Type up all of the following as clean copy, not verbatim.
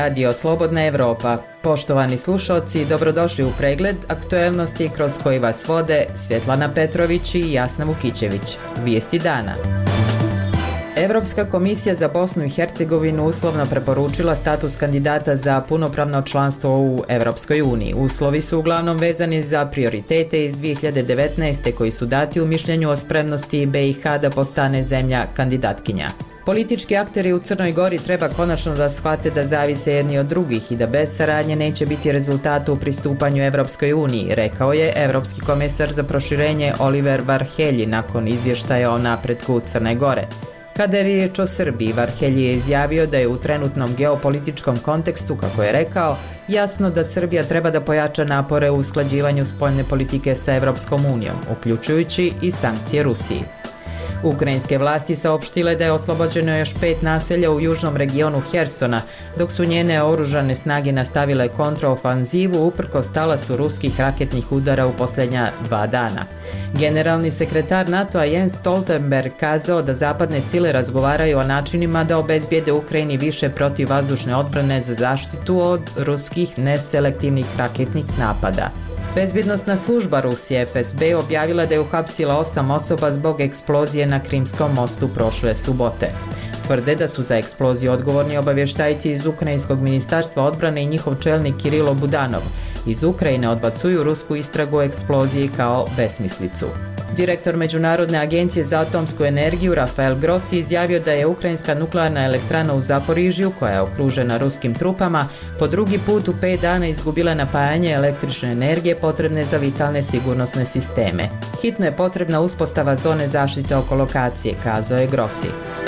Radio Slobodna Evropa. Poštovani slušalci, dobrodošli u pregled aktuelnosti kroz koji vas vode Svjetlana Petrović i Jasna Vukićević. Vijesti dana. Europska komisija za Bosnu i Hercegovinu uslovno preporučila status kandidata za punopravno članstvo u Europskoj uniji. Uslovi su uglavnom vezani za prioritete iz 2019. koji su dati u mišljenju o spremnosti BiH da postane zemlja kandidatkinja. Politički akteri u Crnoj Gori treba konačno da shvate da zavise jedni od drugih i da bez saradnje neće biti rezultata u pristupanju Evropskoj uniji, rekao je Evropski komesar za proširenje Oliver Varhelyi nakon izvještaja o napretku Crne Gore. Kada je riječ o Srbiji, Varhelyi je izjavio da je u trenutnom geopolitičkom kontekstu, kako je rekao, jasno da Srbija treba da pojača napore u usklađivanju spoljne politike sa Evropskom unijom, uključujući i sankcije Rusiji. Ukrajinske vlasti saopštile da je oslobođeno još 5 naselja u južnom regionu Hersona, dok su njene oružane snage nastavile kontraofanzivu uprkos talasu ruskih raketnih udara u posljednja 2 dana. Generalni sekretar NATO-a Jens Stoltenberg kazao da zapadne sile razgovaraju o načinima da obezbijede Ukrajini više protivvazdušne odbrane za zaštitu od ruskih neselektivnih raketnih napada. Bezbjednosna služba Rusije FSB objavila da je uhapsila 8 osoba zbog eksplozije na Krimskom mostu prošle subote. Tvrde da su za eksploziju odgovorni obavještajci iz Ukrajinskog ministarstva odbrane i njihov čelnik Kirilo Budanov. Iz Ukrajine odbacuju rusku istragu o eksploziji kao besmislicu. Direktor Međunarodne agencije za atomsku energiju Rafael Grossi izjavio da je ukrajinska nuklearna elektrana u Zaporižju, koja je okružena ruskim trupama, po drugi put u 5 dana izgubila napajanje električne energije potrebne za vitalne sigurnosne sisteme. Hitno je potrebna uspostava zone zaštite oko lokacije, kazao je Grossi.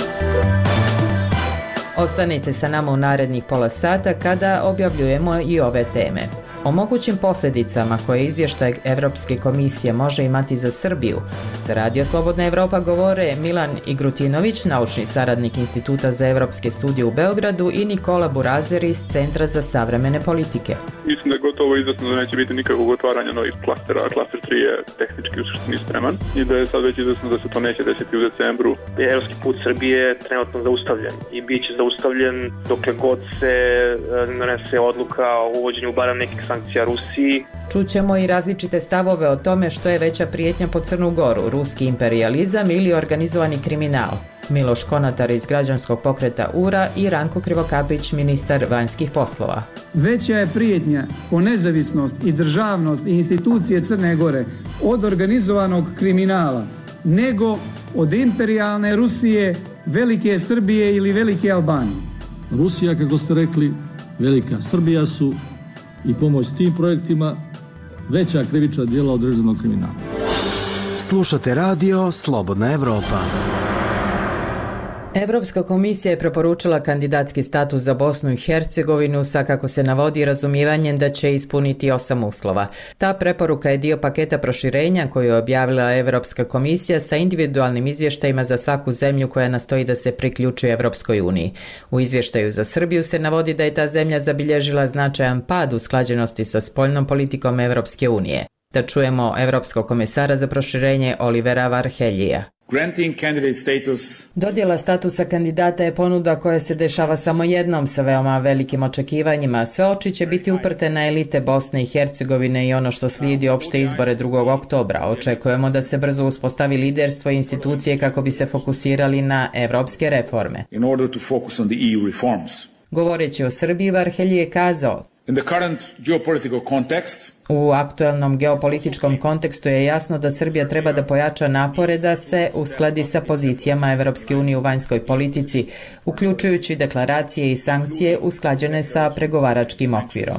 Ostanite sa nama u narednih pola sata kada objavljujemo i ove teme. O mogućim posljedicama koje izvještaj Europske komisije može imati za Srbiju, za Radio Slobodna Evropa govore Milan Igrutinović, naučni saradnik Instituta za evropske studije u Beogradu, i Nikola Burazer iz Centra za savremene politike. Mislim da je gotovo izvjesno da neće biti nikakvog otvaranja novih klastera. Klaster 3 je tehnički u suštini spreman i da je sad već izvjesno da se to neće desiti u decembru. Evropski put Srbije je trenutno zaustavljen i bit će zaustavljen dokle god se donese odluka o uvođenju barem nekih sankcija Rusiji. Čućemo i različite stavove o tome što je veća prijetnja po Crnu Goru, ruski imperijalizam ili organizovani kriminal. Miloš Konatar iz građanskog pokreta URA i Ranko Krivokapić, ministar vanjskih poslova. Veća je prijetnja po nezavisnost i državnost i institucije Crne Gore od organizovanog kriminala nego od imperijalne Rusije, velike Srbije ili velike Albanije. Rusija, kako ste rekli, velika Srbija su i pomoć tim projektima veća krivična djela od organizovanog kriminala. Slušate Radio Slobodna Evropa. Europska komisija je preporučila kandidatski status za Bosnu i Hercegovinu sa, kako se navodi, razumijevanjem da će ispuniti 8 uslova. Ta preporuka je dio paketa proširenja koju je objavila Europska komisija sa individualnim izvještajima za svaku zemlju koja nastoji da se priključi Europskoj uniji. U izvještaju za Srbiju se navodi da je ta zemlja zabilježila značajan pad usklađenosti sa spoljnom politikom Europske unije. Da čujemo Europskog komesara za proširenje Olivera Varhelyja. Dodjela statusa kandidata je ponuda koja se dešava samo jednom sa veoma velikim očekivanjima. Sve oči će biti uprte na elite Bosne i Hercegovine i ono što slijedi opšte izbore 2. oktobra. Očekujemo da se brzo uspostavi liderstvo i institucije kako bi se fokusirali na evropske reforme. Govoreći o Srbiji, Varhelyi je kazao: u aktuelnom geopolitičkom kontekstu je jasno da Srbija treba da pojača napore da se uskladi sa pozicijama Evropske unije u vanjskoj politici, uključujući deklaracije i sankcije usklađene sa pregovaračkim okvirom.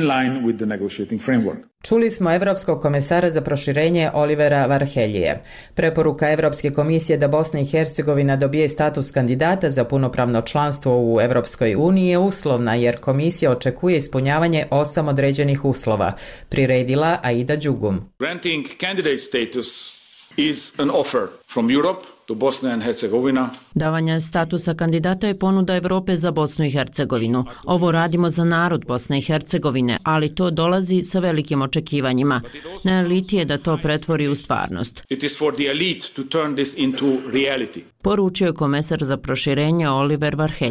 Čuli smo Evropskog komesara za proširenje Olivera Varhelyja. Preporuka Evropske komisije da Bosna i Hercegovina dobije status kandidata za punopravno članstvo u Evropskoj uniji je uslovna, jer komisija očekuje ispunjavanje 8 određenih uslova, priredila Aida Đugum. Granting candidate status is an offer from Europe to Bosnia and Herzegovina. Davanje statusa kandidata je ponuda Evrope za Bosnu i Hercegovinu. Ovo radimo za narod Bosne i Hercegovine, ali to dolazi sa velikim očekivanjima. Na eliti je da to pretvori u stvarnost. It is for the elite to turn this into reality. Poručio je komesar za proširenje Oliver Varhelyi.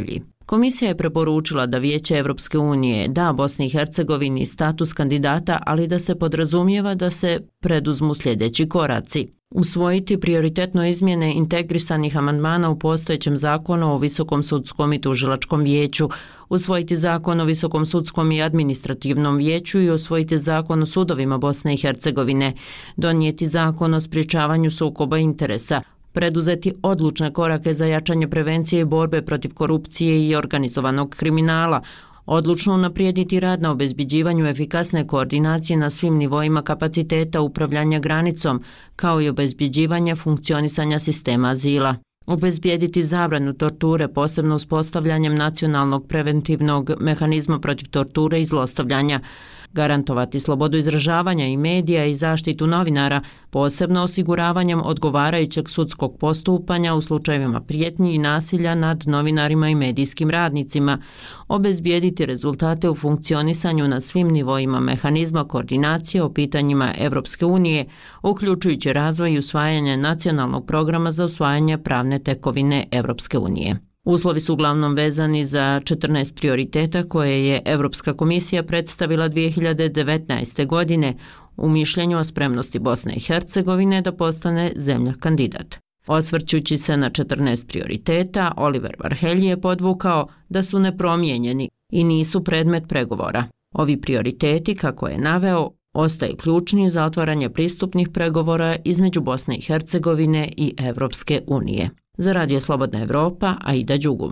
Komisija je preporučila da Vijeće Evropske unije da Bosni i Hercegovini status kandidata, ali da se podrazumijeva da se preduzmu sljedeći koraci. Usvojiti prioritetno izmjene integrisanih amandmana u postojećem zakonu o Visokom sudskom i tužilačkom vijeću, usvojiti zakon o Visokom sudskom i administrativnom vijeću i usvojiti zakon o sudovima Bosne i Hercegovine, donijeti zakon o sprječavanju sukoba interesa, preduzeti odlučne korake za jačanje prevencije i borbe protiv korupcije i organizovanog kriminala, odlučno unaprijediti rad na obezbeđivanju efikasne koordinacije na svim nivoima kapaciteta upravljanja granicom, kao i obezbeđivanje funkcionisanja sistema azila. Obezbijediti zabranu torture, posebno uspostavljanjem nacionalnog preventivnog mehanizma protiv torture i zlostavljanja, garantovati slobodu izražavanja i medija i zaštitu novinara, posebno osiguravanjem odgovarajućeg sudskog postupanja u slučajevima prijetnji i nasilja nad novinarima i medijskim radnicima, obezbijediti rezultate u funkcionisanju na svim nivoima mehanizma koordinacije o pitanjima Evropske unije, uključujući razvoj i usvajanje nacionalnog programa za usvajanje pravne tekovine Evropske unije. Uslovi su uglavnom vezani za 14 prioriteta koje je Evropska komisija predstavila 2019. godine u mišljenju o spremnosti Bosne i Hercegovine da postane zemlja kandidat. Osvrćući se na 14 prioriteta, Oliver Varhelji je podvukao da su nepromijenjeni i nisu predmet pregovora. Ovi prioriteti, kako je naveo, ostaju ključni za otvaranje pristupnih pregovora između Bosne i Hercegovine i Evropske unije. Za Radio Slobodna Evropa, Aida Đugum.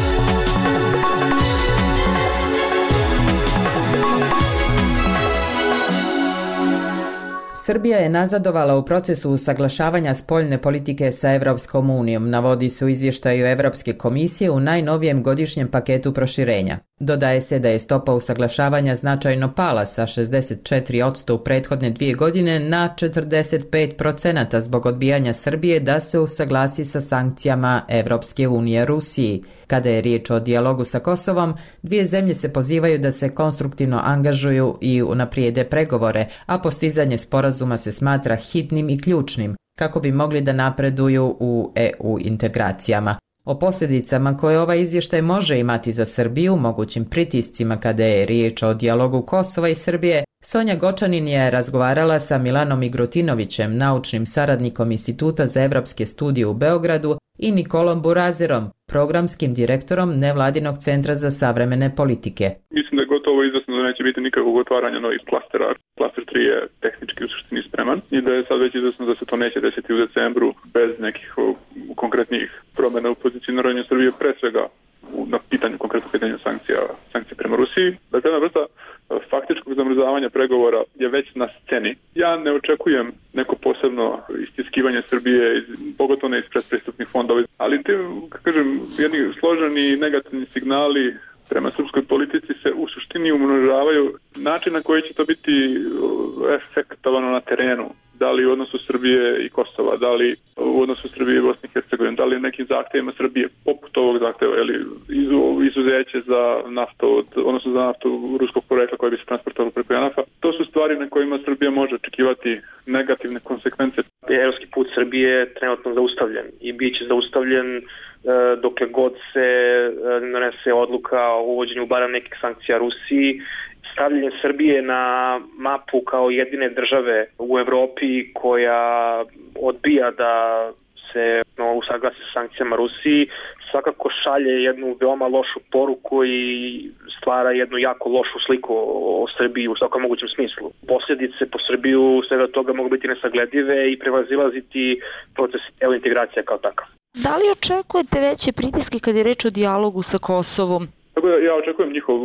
Srbija je nazadovala u procesu usaglašavanja spoljne politike sa Evropskom unijom, navodi se u izvještaju Evropske komisije u najnovijem godišnjem paketu proširenja. Dodaje se da je stopa usaglašavanja značajno pala sa 64% u prethodne 2 godine na 45% zbog odbijanja Srbije da se usaglasi sa sankcijama Evropske unije Rusiji. Kada je riječ o dijalogu sa Kosovom, dvije zemlje se pozivaju da se konstruktivno angažuju i unaprijede pregovore, a postizanje sporazuma se smatra hitnim i ključnim kako bi mogli da napreduju u EU integracijama. O posljedicama koje ovaj izvještaj može imati za Srbiju, mogućim pritiscima kada je riječ o dijalogu Kosova i Srbije, Sonja Gočanin je razgovarala sa Milanom Igrutinovićem, naučnim saradnikom Instituta za evropske studije u Beogradu, i Nikolom Burazerom, programskim direktorom Nevladinog centra za savremene politike. Mislim da je gotovo izvesno da neće biti nikakvog otvaranja novih klastera. Klaster 3 je tehnički u suštini spreman i da je sad već izvesno da se to neće desiti u decembru bez nekih konkretnih promjena u pozicioniranju Srbije, pre svega na konkretno pitanju sankcija prema Rusiji. Dakle, jedna vrsta faktičkog zamrzavanja pregovora je već na sceni. Ja ne očekujem neko posebno istiskivanje Srbije, pogotovo ne iz predpristupnih fondova, ali te, kažem, jedni složeni negativni signali prema srpskoj politici se u suštini umnožavaju. Način na koji će to biti efektovano na terenu, da li u odnosu Srbije i Kosova, da li u odnosu Srbije i Bosne i Hercegovine, da li nekim zahtjevima Srbije, poput ovog zahtjeva, izuzeće za naftovod, odnosno za naftu ruskog porekla koja bi se transportovalo preko JANAF-a. To su stvari na kojima Srbija može očekivati negativne konsekvence. Evropski put Srbije je trenutno zaustavljen i bit će zaustavljen dokle god se donese odluka o uvođenju barem nekih sankcija Rusiji. Stavljanje Srbije na mapu kao jedine države u Evropi koja odbija da se usaglasi sa sankcijama Rusiji svakako šalje jednu veoma lošu poruku i stvara jednu jako lošu sliku o Srbiji u svakom mogućem smislu. Posljedice po Srbiju svega toga mogu biti nesagledive i prevazilaziti proces integracija kao takav. Da li očekujete veće pritiske kad je reč o dijalogu sa Kosovom? Tako da ja očekujem njihov,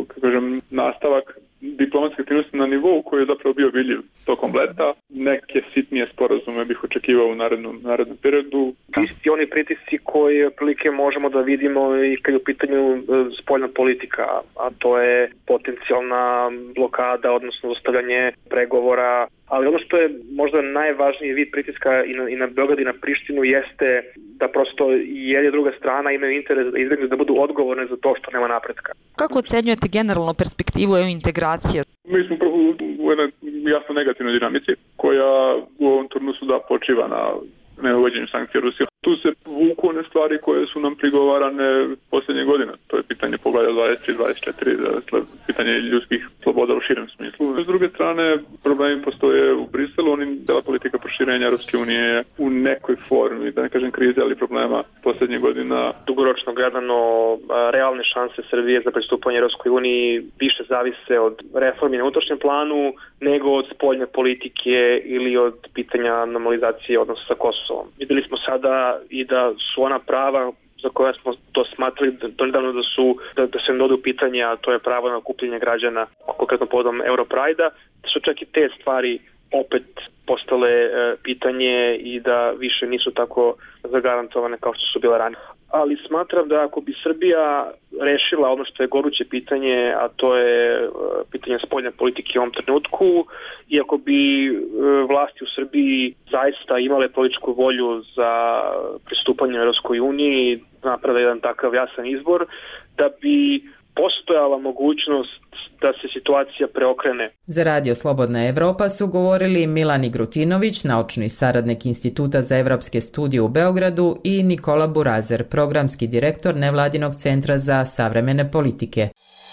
nastavak diplomatske aktivnosti na nivou koji je zapravo bio vidljiv tokom leta. Neke sitnije sporazume bih očekivao u narednom periodu. Isti oni pritisci koji otprilike možemo da vidimo i kad je u pitanju spoljna politika, a to je potencijalna blokada, odnosno zostavljanje pregovora. Ali ono što je možda najvažniji vid pritiska i na Beograd i na Prištinu jeste da prosto jedna i druga strana imaju interes da izbjegnu da budu odgovorne za to što nema napretka. Kako ocenjujete generalno perspektivu EU integracije? Mi smo u jednoj jasno negativnoj dinamici koja u ovom turnusu počiva na neuvođenju sankcija Rusije. Tu se vuku one stvari koje su nam prigovarane posljednje godine. To je pitanje poglavlja 23-24, dakle, pitanje ljudskih sloboda u širem smislu. S druge strane, problemi postoje u Briselu, dela politika proširenja Europske unije u nekoj formi, da ne kažem krize, ali problema posljednjih godina. Dugoročno gledano, realne šanse Srbije za pristupanje Europskoj uniji više zavise od reformi na unutrašnjem planu nego od spoljne politike ili od pitanja normalizacije odnosa sa Kosovom. Videli smo sada i da su ona prava za koja smo to smatrali donedavno da se ne dode u pitanje, a to je pravo na okupljenje građana, konkretno povodom Europride-a, da su čak i te stvari opet postale pitanje i da više nisu tako zagarantovane kao što su bile ranije. Ali smatram da ako bi Srbija rešila ono što je goruće pitanje, a to je pitanje spoljne politike u ovom trenutku, i ako bi vlasti u Srbiji zaista imale političku volju za pristupanje Europskoj uniji, napravila jedan takav jasan izbor, da bi postojala mogućnost da se situacija preokrene. Za Radio Slobodna Evropa su govorili Milan Igrutinović, naučni saradnik Instituta za evropske studije u Beogradu, i Nikola Burazer, programski direktor Nevladinog centra za savremene politike.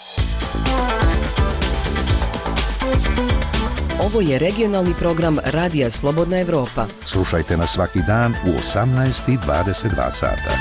Ovo je regionalni program Radija Slobodna Evropa. Slušajte nas svaki dan u 18:22 sata.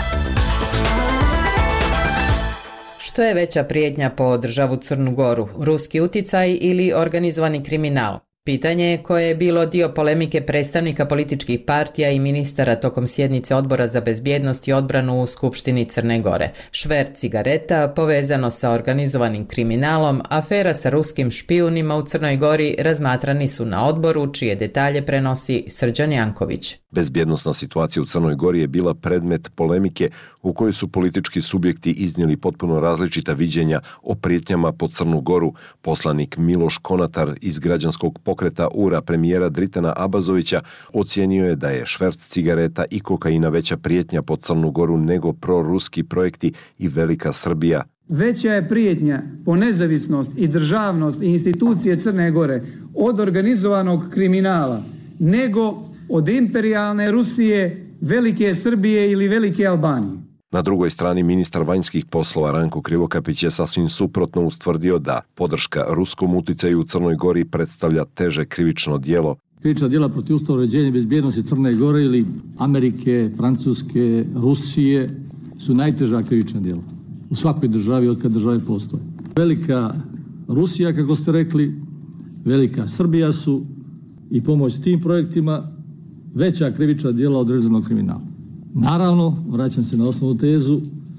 Što je veća prijetnja po državu Crnu Goru, ruski uticaj ili organizovani kriminal? Pitanje je koje je bilo dio polemike predstavnika političkih partija i ministara tokom sjednice Odbora za bezbjednost i odbranu u Skupštini Crne Gore. Šverc cigareta povezano sa organizovanim kriminalom, afera sa ruskim špijunima u Crnoj Gori razmatrani su na odboru, čije detalje prenosi Srđan Janković. Bezbjednosna situacija u Crnoj Gori je bila predmet polemike u kojoj su politički subjekti iznijeli potpuno različita viđenja o prijetnjama po Crnu Goru. Poslanik Miloš Konatar iz građanskog pokreta URA premijera Dritana Abazovića ocijenio je da je šverc cigareta i kokaina veća prijetnja po Crnu Goru nego proruski projekti i Velika Srbija. Veća je prijetnja po nezavisnost i državnost i institucije Crne Gore od organizovanog kriminala nego od imperijalne Rusije, Velike Srbije ili Velike Albanije. Na drugoj strani ministar vanjskih poslova Ranko Krivokapić je sasvim suprotno ustvrdio da podrška ruskom uticaju u Crnoj Gori predstavlja teže krivično djelo. Krivična djela protiv ustava, uređenja i bezbjednosti Crne Gore ili Amerike, Francuske, Rusije su najteža krivična djela u svakoj državi od kad države postoje. Velika Rusija, kako ste rekli, Velika Srbija su i pomoć tim projektima veća krivična djela od organizovanog kriminala. Naravno, vraćam se na osnovnu tezu,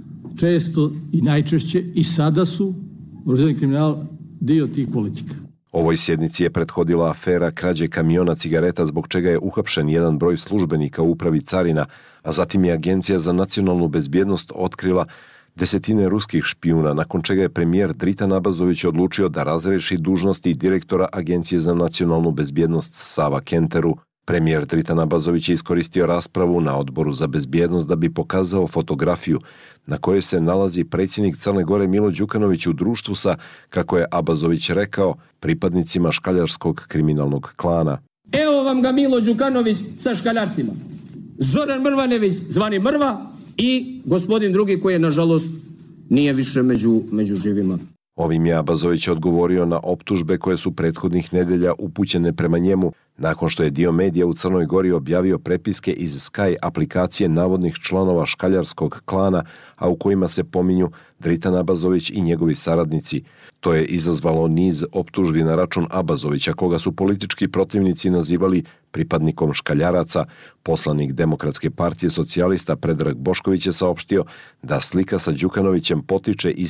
često i najčešće i sada su organizovani kriminal dio tih politika. Ovoj sjednici je prethodila afera krađe kamiona cigareta, zbog čega je uhapšen jedan broj službenika u upravi carina, a zatim je Agencija za nacionalnu bezbjednost otkrila desetine ruskih špijuna, nakon čega je premijer Dritan Abazović odlučio da razreši dužnosti direktora Agencije za nacionalnu bezbjednost Sava Kenteru. Premijer Dritan Abazović je iskoristio raspravu na Odboru za bezbjednost da bi pokazao fotografiju na kojoj se nalazi predsjednik Crne Gore Milo Đukanović u društvu sa, kako je Abazović rekao, pripadnicima škaljarskog kriminalnog klana. Evo vam ga Milo Đukanović sa škaljarcima. Zoran Mrvanević, zvani Mrva, i gospodin drugi koji je, nažalost, nije više među živima. Ovim je Abazović odgovorio na optužbe koje su prethodnih nedelja upućene prema njemu, nakon što je dio medija u Crnoj Gori objavio prepiske iz Sky aplikacije navodnih članova škaljarskog klana, a u kojima se pominju Dritan Abazović i njegovi saradnici. To je izazvalo niz optužbi na račun Abazovića, koga su politički protivnici nazivali pripadnikom škaljaraca. Poslanik Demokratske partije socijalista Predrag Bošković je saopštio da slika sa Đukanovićem potiče iz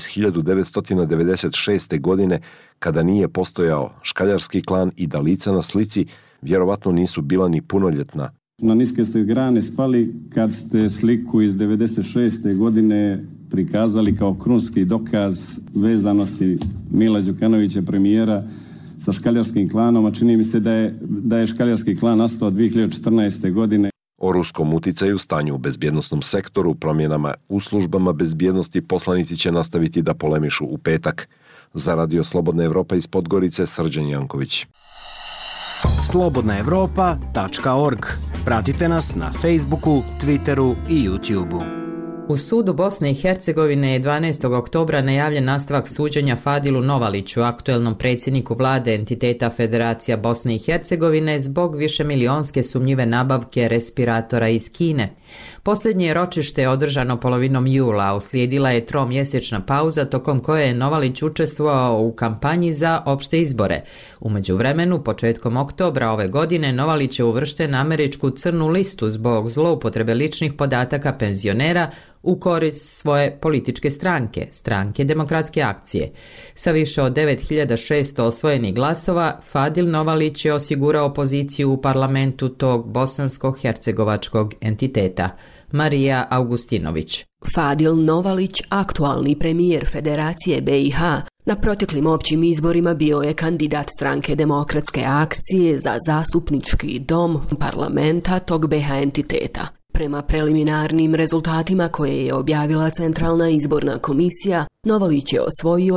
1996. godine, kada nije postojao škaljarski klan i da lica na slici vjerovatno nisu bila ni punoljetna. Na niske ste grane spali kad ste sliku iz 96. godine prikazali kao krunski dokaz vezanosti Mila Đukanovića, premijera, sa škaljarskim klanom, a čini mi se da je škaljarski klan nastao 2014. godine. O ruskom uticaju, stanju u bezbjednosnom sektoru, promjenama u službama bezbjednosti poslanici će nastaviti da polemišu u petak. Za Radio Slobodna Evropa iz Podgorice, Srđan Janković. slobodnaevropa.org Pratite nas na Facebooku, Twitteru i YouTubeu. U sudu Bosne i Hercegovine je 12. oktobra najavljen nastavak suđenja Fadilu Novaliću, aktuelnom predsjedniku vlade entiteta Federacija Bosne i Hercegovine, zbog višemilionske sumnjive nabavke respiratora iz Kine. Posljednje ročište je održano polovinom jula, a uslijedila je tromjesečna pauza tokom koje je Novalić učestvovao u kampanji za opšte izbore. U međuvremenu, početkom oktobra ove godine, Novalić je uvršten na američku crnu listu zbog zloupotrebe ličnih podataka penzionera u korist svoje političke stranke, Stranke demokratske akcije. Sa više od 9600 osvojenih glasova, Fadil Novalić je osigurao poziciju u parlamentu tog bosansko-hercegovačkog entiteta. Marija Augustinović. Fadil Novalić, aktualni premijer Federacije BiH, na proteklim općim izborima bio je kandidat Stranke demokratske akcije za zastupnički dom parlamenta tog BiH entiteta. Prema preliminarnim rezultatima koje je objavila Centralna izborna komisija, Novalić je osvojio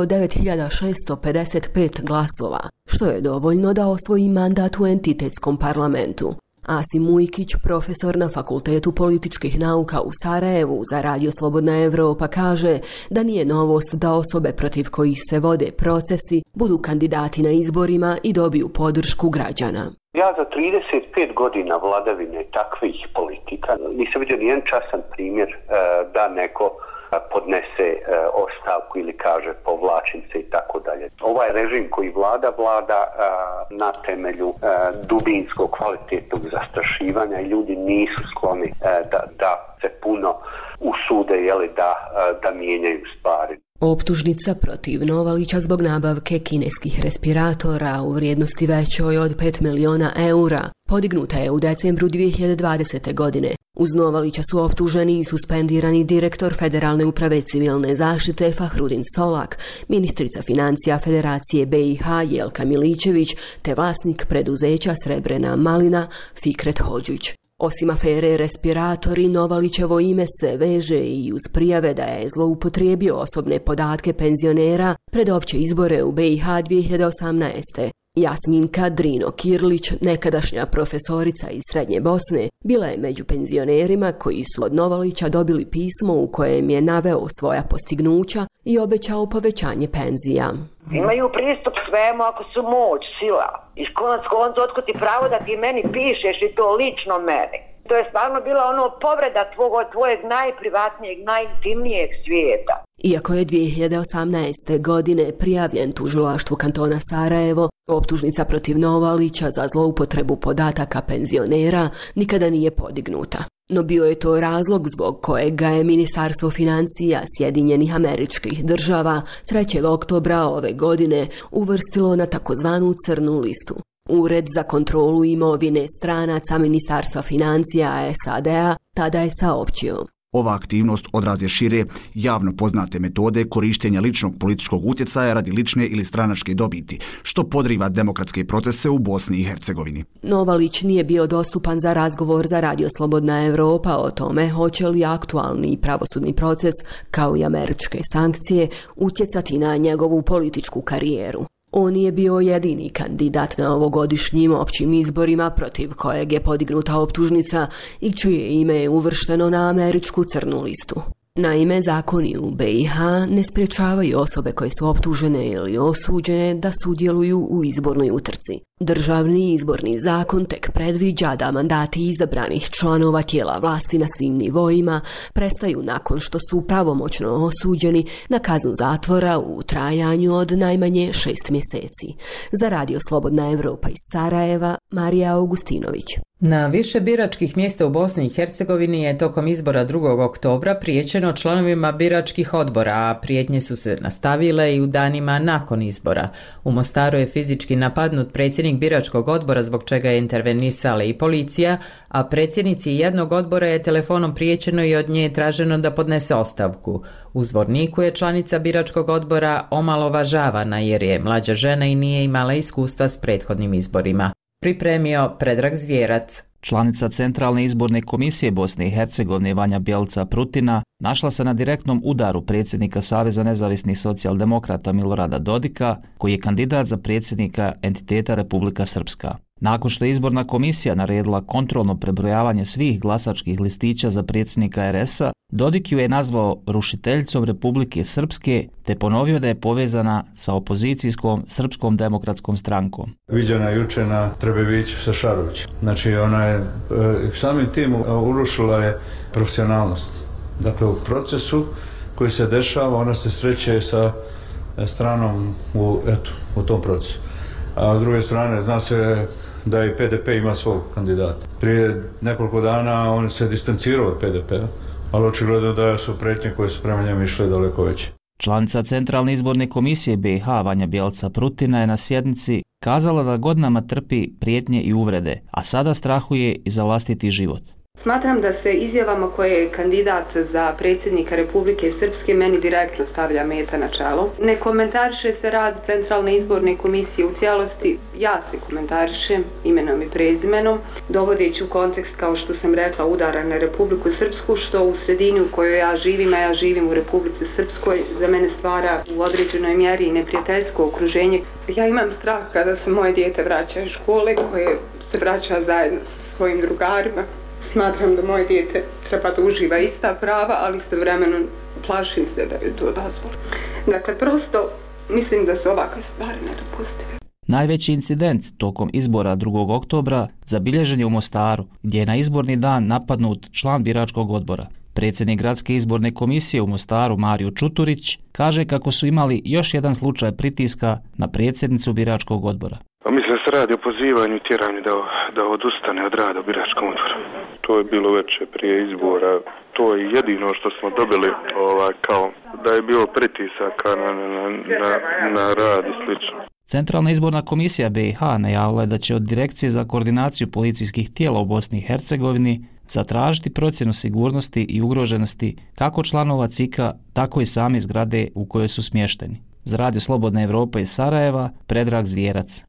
9655 glasova, što je dovoljno da osvoji mandat u entitetskom parlamentu. Asim Ujkić, profesor na Fakultetu političkih nauka u Sarajevu za Radio Slobodna Evropa, kaže da nije novost da osobe protiv kojih se vode procesi budu kandidati na izborima i dobiju podršku građana. Ja za 35 godina vladavine takvih politika nisam vidio nijedan časan primjer da neko podnese ostavku ili kaže povlačim se i tako dalje. Ovaj režim koji vlada na temelju dubinskog kvalitetnog zastrašivanja i ljudi nisu skloni da se puno usude da mijenjaju stvari. Optužnica protiv Novalića zbog nabavke kineskih respiratora u vrijednosti većoj od 5 miliona eura podignuta je u decembru 2020. godine. Uz Novalića su optuženi i suspendirani direktor Federalne uprave civilne zaštite Fahrudin Solak, ministrica financija Federacije BiH Jelka Milićević te vlasnik preduzeća Srebrena malina Fikret Hodžić. Osim afere respiratori, Novalićevo ime se veže i uz prijave da je zloupotrijebio osobne podatke penzionera pred opće izbore u BiH 2018. Jasminka Drino Kirlić, nekadašnja profesorica iz Srednje Bosne, bila je među penzionerima koji su od Novalića dobili pismo u kojem je naveo svoja postignuća i obećao povećanje penzija. Imaju pristup svemu ako su moć, sila. I konac konca otkud ti pravo da ti meni pišeš i to lično meni. To je stvarno bila povreda tvojeg najprivatnijeg, najintimnijeg svijeta. Iako je 2018. godine prijavljen tužilaštvu kantona Sarajevo, optužnica protiv Novalića za zloupotrebu podataka penzionera nikada nije podignuta. No bio je to razlog zbog kojeg ga je Ministarstvo financija Sjedinjenih Američkih Država 3. oktobra ove godine uvrstilo na takozvanu crnu listu. Ured za kontrolu imovine stranaca Ministarstva financija SAD-a tada je saopćio: ova aktivnost odraz je šire, javno poznate metode korištenja ličnog političkog utjecaja radi lične ili stranačke dobiti, što podriva demokratske procese u Bosni i Hercegovini. Novalić nije bio dostupan za razgovor za Radio Slobodna Evropa o tome hoće li aktualni pravosudni proces, kao i američke sankcije, utjecati na njegovu političku karijeru. On je bio jedini kandidat na ovogodišnjim općim izborima protiv kojeg je podignuta optužnica i čije ime je uvršteno na američku crnu listu. Naime, zakoni u BiH ne sprječavaju osobe koje su optužene ili osuđene da sudjeluju u izbornoj utrci. Državni izborni zakon tek predviđa da mandati izabranih članova tijela vlasti na svim nivoima prestaju nakon što su pravomoćno osuđeni na kaznu zatvora u trajanju od najmanje 6 mjeseci. Za Radio Slobodna Evropa iz Sarajeva, Marija Augustinović. Na više biračkih mjesta u Bosni i Hercegovini je tokom izbora 2. oktobra prijećeno članovima biračkih odbora, a prijetnje su se nastavile i u danima nakon izbora. U Mostaru je fizički napadnut predsjednik biračkog odbora, zbog čega je intervenisala i policija, a predsjednici jednog odbora je telefonom prijećeno i od nje je traženo da podnese ostavku. U Zvorniku je članica biračkog odbora omalovažavana jer je mlađa žena i nije imala iskustva s prethodnim izborima. Pripremio Predrag Zvjerac. Članica Centralne izborne komisije Bosne i Hercegovine Vanja Bjelica Prutina našla se na direktnom udaru predsjednika Saveza nezavisnih socijaldemokrata Milorada Dodika, koji je kandidat za predsjednika entiteta Republika Srpska. Nakon što je izborna komisija naredila kontrolno prebrojavanje svih glasačkih listića za predsjednika RS-a, Dodik ju je nazvao rušiteljicom Republike Srpske te ponovio da je povezana sa opozicijskom Srpskom demokratskom strankom. Viđena juče na Trebeviću sa Šarovićem. Znači ona je samim tim urušila je profesionalnost. Dakle, u procesu koji se dešava, ona se sreće sa stranom u tom procesu. A s druge strane, zna se da i PDP ima svog kandidata. Prije nekoliko dana on se distancirao od PDP-a, ali očigledno da su pretnje koje su prema njemu išle daleko veće. Članica Centralne izborne komisije BiH Vanja Bjelca Prutina je na sjednici kazala da godinama trpi prijetnje i uvrede, a sada strahuje i za vlastiti život. Smatram da se izjavama koje je kandidat za predsjednika Republike Srpske meni direktno stavlja meta na čelo. Ne komentariše se rad Centralne izborne komisije u cijelosti, ja se komentarišem imenom i prezimenom, dovodeći u kontekst, kao što sam rekla, udara na Republiku Srpsku, što u sredini u kojoj ja živim, a ja živim u Republici Srpskoj, za mene stvara u određenoj mjeri i neprijateljsko okruženje. Ja imam strah kada se moje dijete vraća iz škole, koje se vraća zajedno sa svojim drugarima. Smatram da moje dijete treba da uživa ista prava, ali istovremeno plašim se da je to dozvoljeno. Dakle, prosto mislim da su ovakve stvari nedopustive. Najveći incident tokom izbora 2. oktobra zabilježen je u Mostaru, gdje je na izborni dan napadnut član biračkog odbora. Predsjednik Gradske izborne komisije u Mostaru Mariju Čuturić kaže kako su imali još jedan slučaj pritiska na predsjednicu biračkog odbora. Mislim da se radi o pozivanju i tjeranju da odustane od rada u biračkom odboru. To je bilo veče prije izbora. To je jedino što smo dobili, kao da je bilo pritisaka na rad i slično. Centralna izborna komisija BiH najavila je da će od Direkcije za koordinaciju policijskih tijela u Bosni i Hercegovini zatražiti procjenu sigurnosti i ugroženosti kako članova CIK-a, tako i same zgrade u kojoj su smješteni. Za Radio Slobodna Evropa iz Sarajeva, Predrag Zvijerac.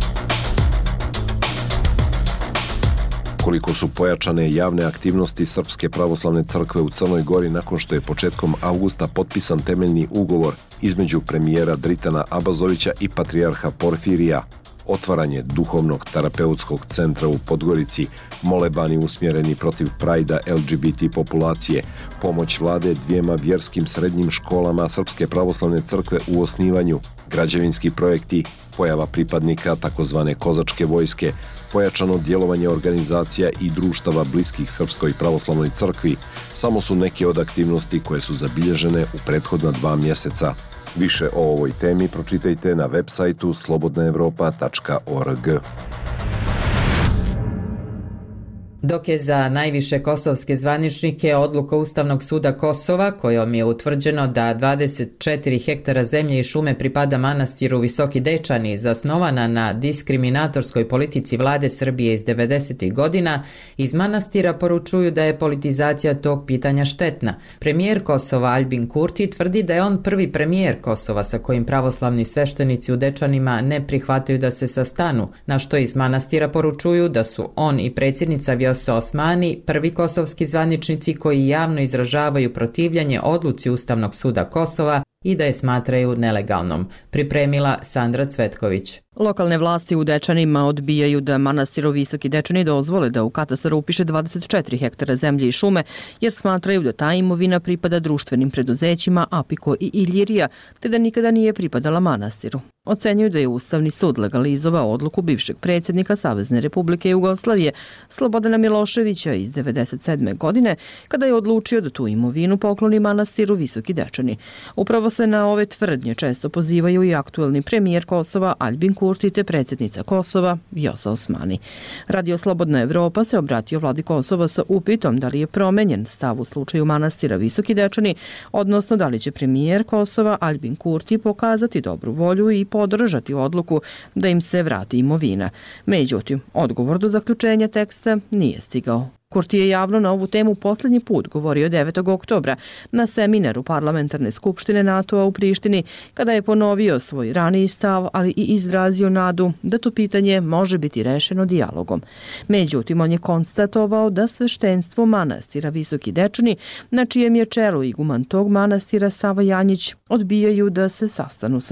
Koliko su pojačane javne aktivnosti Srpske pravoslavne crkve u Crnoj Gori nakon što je početkom avgusta potpisan temeljni ugovor između premijera Dritana Abazovića i patrijarha Porfirija, otvaranje duhovnog terapeutskog centra u Podgorici, molebani usmjereni protiv prajda LGBT populacije, pomoć vlade 2 vjerskim srednjim školama Srpske pravoslavne crkve u osnivanju, građevinski projekti, pojava pripadnika takozvane kozačke vojske, pojačano djelovanje organizacija i društava bliskih Srpskoj pravoslavnoj crkvi, samo su neke od aktivnosti koje su zabilježene u prethodna 2 mjeseca. Više o ovoj temi pročitajte na web sajtu slobodnaevropa.org. Dok je za najviše kosovske zvaničnike odluka Ustavnog suda Kosova, kojom je utvrđeno da 24 hektara zemlje i šume pripada manastiru Visoki Dečani, zasnovana na diskriminatorskoj politici vlade Srbije iz 90. godina, iz manastira poručuju da je politizacija tog pitanja štetna. Premijer Kosova Albin Kurti tvrdi da je on prvi premijer Kosova sa kojim pravoslavni sveštenici u Dečanima ne prihvataju da se sastanu, na što iz manastira poručuju da su on i predsjednica Vjosa Osmani prvi kosovski zvaničnici koji javno izražavaju protivljenje odluci Ustavnog suda Kosova i da je smatraju nelegalnom. Pripremila Sandra Cvetković. Lokalne vlasti u Dečanima odbijaju da manastir Visoki Dečani dozvole da u katastar upiše 24 hektara zemlje i šume, jer smatraju da ta imovina pripada društvenim preduzećima Apiko i Iljirija, te da nikada nije pripadala manastiru. Ocenjuju da je Ustavni sud legalizovao odluku bivšeg predsjednika Savezne Republike Jugoslavije Slobodana Miloševića iz 1997. godine, kada je odlučio da tu imovinu pokloni manastiru Visoki Dečani. Upravo se na ove tvrdnje često pozivaju i aktuelni premijer Kosova Albin Kurti te predsjednica Kosova Vjosa Osmani. Radio Slobodna Evropa se obratio vladi Kosova sa upitom da li je promenjen stav u slučaju manastira Visoki Dečani, odnosno da li će premijer Kosova Albin Kurti pokazati dobru volju i podržati odluku da im se vrati imovina. Međutim, odgovor do zaključenja teksta nije stigao. Kurti je javno na ovu temu posljednji put govorio 9. oktobra na seminaru Parlamentarne skupštine NATO-a u Prištini, kada je ponovio svoj raniji stav, ali i izrazio nadu da to pitanje može biti rešeno dijalogom. Međutim, on je konstatovao da sveštenstvo manastira Visoki Dečani, na čijem je čelu iguman tog manastira Sava Janjić, odbijaju da se sastanu sa njim.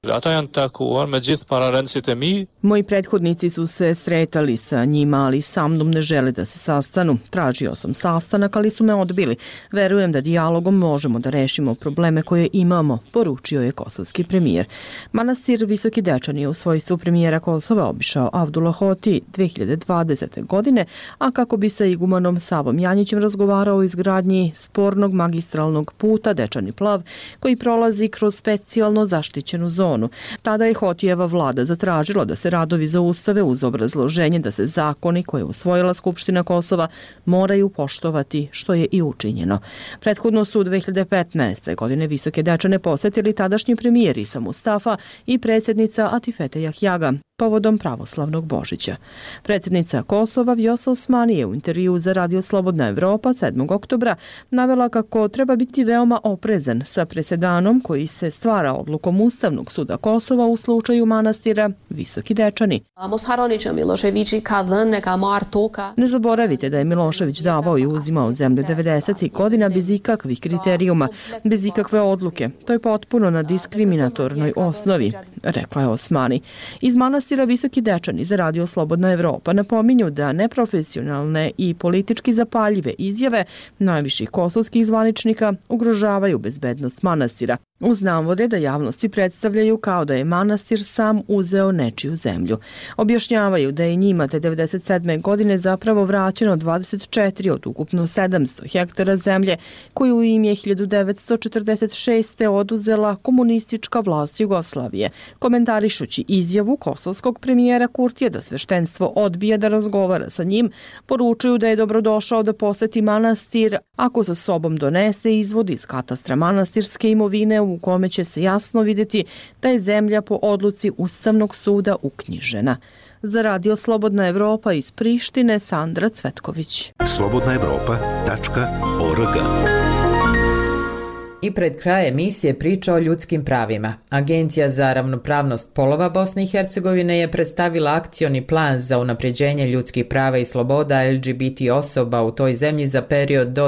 Moji prethodnici su se sretali sa njima, ali sa mnom ne žele da se sastanu. Tražio sam sastanak, ali su me odbili. Verujem da dijalogom možemo da rešimo probleme koje imamo, poručio je kosovski premijer. Manastir Visoki Dečani je u svojstvu premijera Kosova obišao Avdullah Hoti 2020. godine, a kako bi sa igumanom Savom Janjićem razgovarao o izgradnji spornog magistralnog puta Dečani Plav, koji prolazi kroz specijalno zaštićenu zonu. Tada je Hotijeva vlada zatražila da se radovi zaustave uz obrazloženje da se zakoni koje je usvojila Skupština Kosova moraju poštovati, što je i učinjeno. Prethodno su 2015. godine Visoke Dečane posetili tadašnji premijer Isa Mustafa i predsjednica Atifete Jahjaga povodom pravoslavnog Božića. Predsjednica Kosova Vjosa Osmani je u intervju za Radio Slobodna Evropa 7. oktobra navela kako treba biti veoma oprezan sa presedanom koji se stvara odlukom Ustavnog suda Kosova u slučaju manastira Visoki Dečani. Ne zaboravite da je Milošević davao i uzimao zemlju 90. godina bez ikakvih kriterijuma, bez ikakve odluke. To je potpuno na diskriminatornoj osnovi, rekla je Osmani. Iz manastira Visoki Dečani za Radio Slobodna Evropa napominju da neprofesionalne i politički zapaljive izjave najviših kosovskih zvaničnika ugrožavaju bezbednost manastira. Uz navode da javnosti predstavljaju kao da je manastir sam uzeo nečiju zemlju. Objašnjavaju da je njima te 97. godine zapravo vraćeno 24 od ukupno 700 hektara zemlje koju im je 1946. oduzela komunistička vlast Jugoslavije. Komentarišući izjavu kosovskog premijera Kurtija da sveštenstvo odbija da razgovara sa njim, poručuju da je dobrodošao da poseti manastir ako sa sobom donese izvod iz katastra manastirske imovine u kome će se jasno vidjeti da je zemlja po odluci Ustavnog suda uknjižena. Za Radio Slobodna Evropa iz Prištine, Sandra Cvetković. slobodnaevropa.org. I pred kraj emisije priča o ljudskim pravima. Agencija za ravnopravnost polova Bosne i Hercegovine je predstavila akcioni plan za unapređenje ljudskih prava i sloboda LGBT osoba u toj zemlji za period do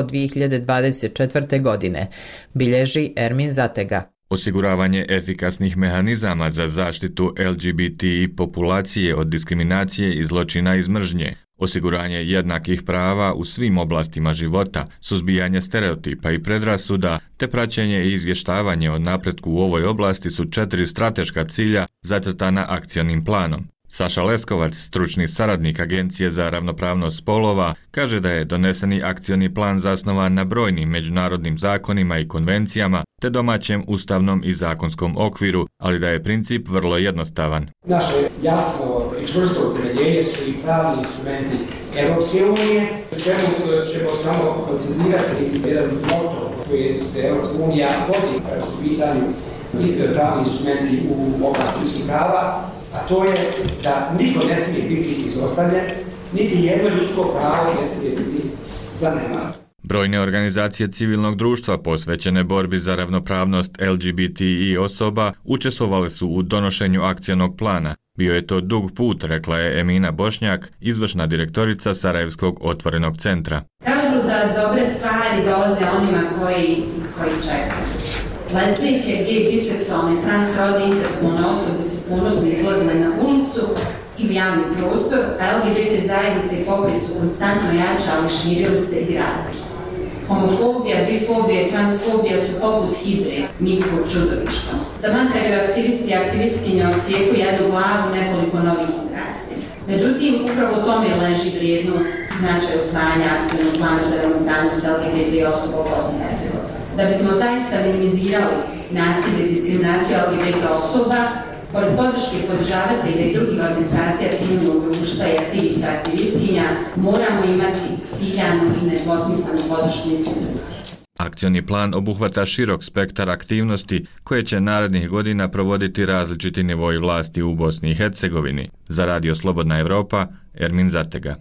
2024. godine, bilježi Ermin Zatega. Osiguravanje efikasnih mehanizama za zaštitu LGBTI populacije od diskriminacije i zločina iz mržnje, osiguranje jednakih prava u svim oblastima života, suzbijanje stereotipa i predrasuda, te praćenje i izvještavanje o napretku u ovoj oblasti su 4 strateška cilja zacrtana akcionim planom. Saša Leskovac, stručni saradnik Agencije za ravnopravnost spolova, kaže da je doneseni akcioni plan zasnovan na brojnim međunarodnim zakonima i konvencijama te domaćem ustavnom i zakonskom okviru, ali da je princip vrlo jednostavan. Naše jasno i čvrsto utemeljenje su i pravni instrumenti Europske unije, čemu ćemo samo koncentrirati jedan motor koji se Europska unija vodi kada su pitanju pravni instrumenti u oblasti ljudskih prava, a to je da niko ne smije biti izostavljen, niti jedno ljudsko pravo ne smije biti zanemareno. Brojne organizacije civilnog društva posvećene borbi za ravnopravnost LGBTI osoba učestvovale su u donošenju akcionog plana. Bio je to dug put, rekla je Emina Bošnjak, izvršna direktorica Sarajevskog otvorenog centra. Kažu da dobre stvari dolaze onima koji čekaju. Lezbijke, gej, biseksualne, transrodne, interspolne osobe su ponosno izlazile na ulicu i u javni prostor, a LGBT zajednice i pokret su konstantno jačali, širili se i gradili. Homofobija, bifobija i transfobija su poput hidre, mitskog čudovišta. Da mankaju aktivisti i aktivistkinje odsijeku jednu glavu, nekoliko novih izrasti. Međutim, upravo u tome leži vrijednost značaj usvajanja aktivnog plana za ravnopravnost LGBT osoba u Bosni i Hercegovini. Da bismo zaista minimizirali nasilje i diskriminaciju LGBT osoba, pored podrške podržavatelja i drugih organizacija civilnog društva i aktivista i aktivistkinja, moramo imati ciljanu i nedvosmislenu podršku institucije. Akcioni plan obuhvata širok spektar aktivnosti koje će narednih godina provoditi različiti nivoji vlasti u Bosni i Hercegovini. Za Radio Slobodna Evropa, Ermin Zatega.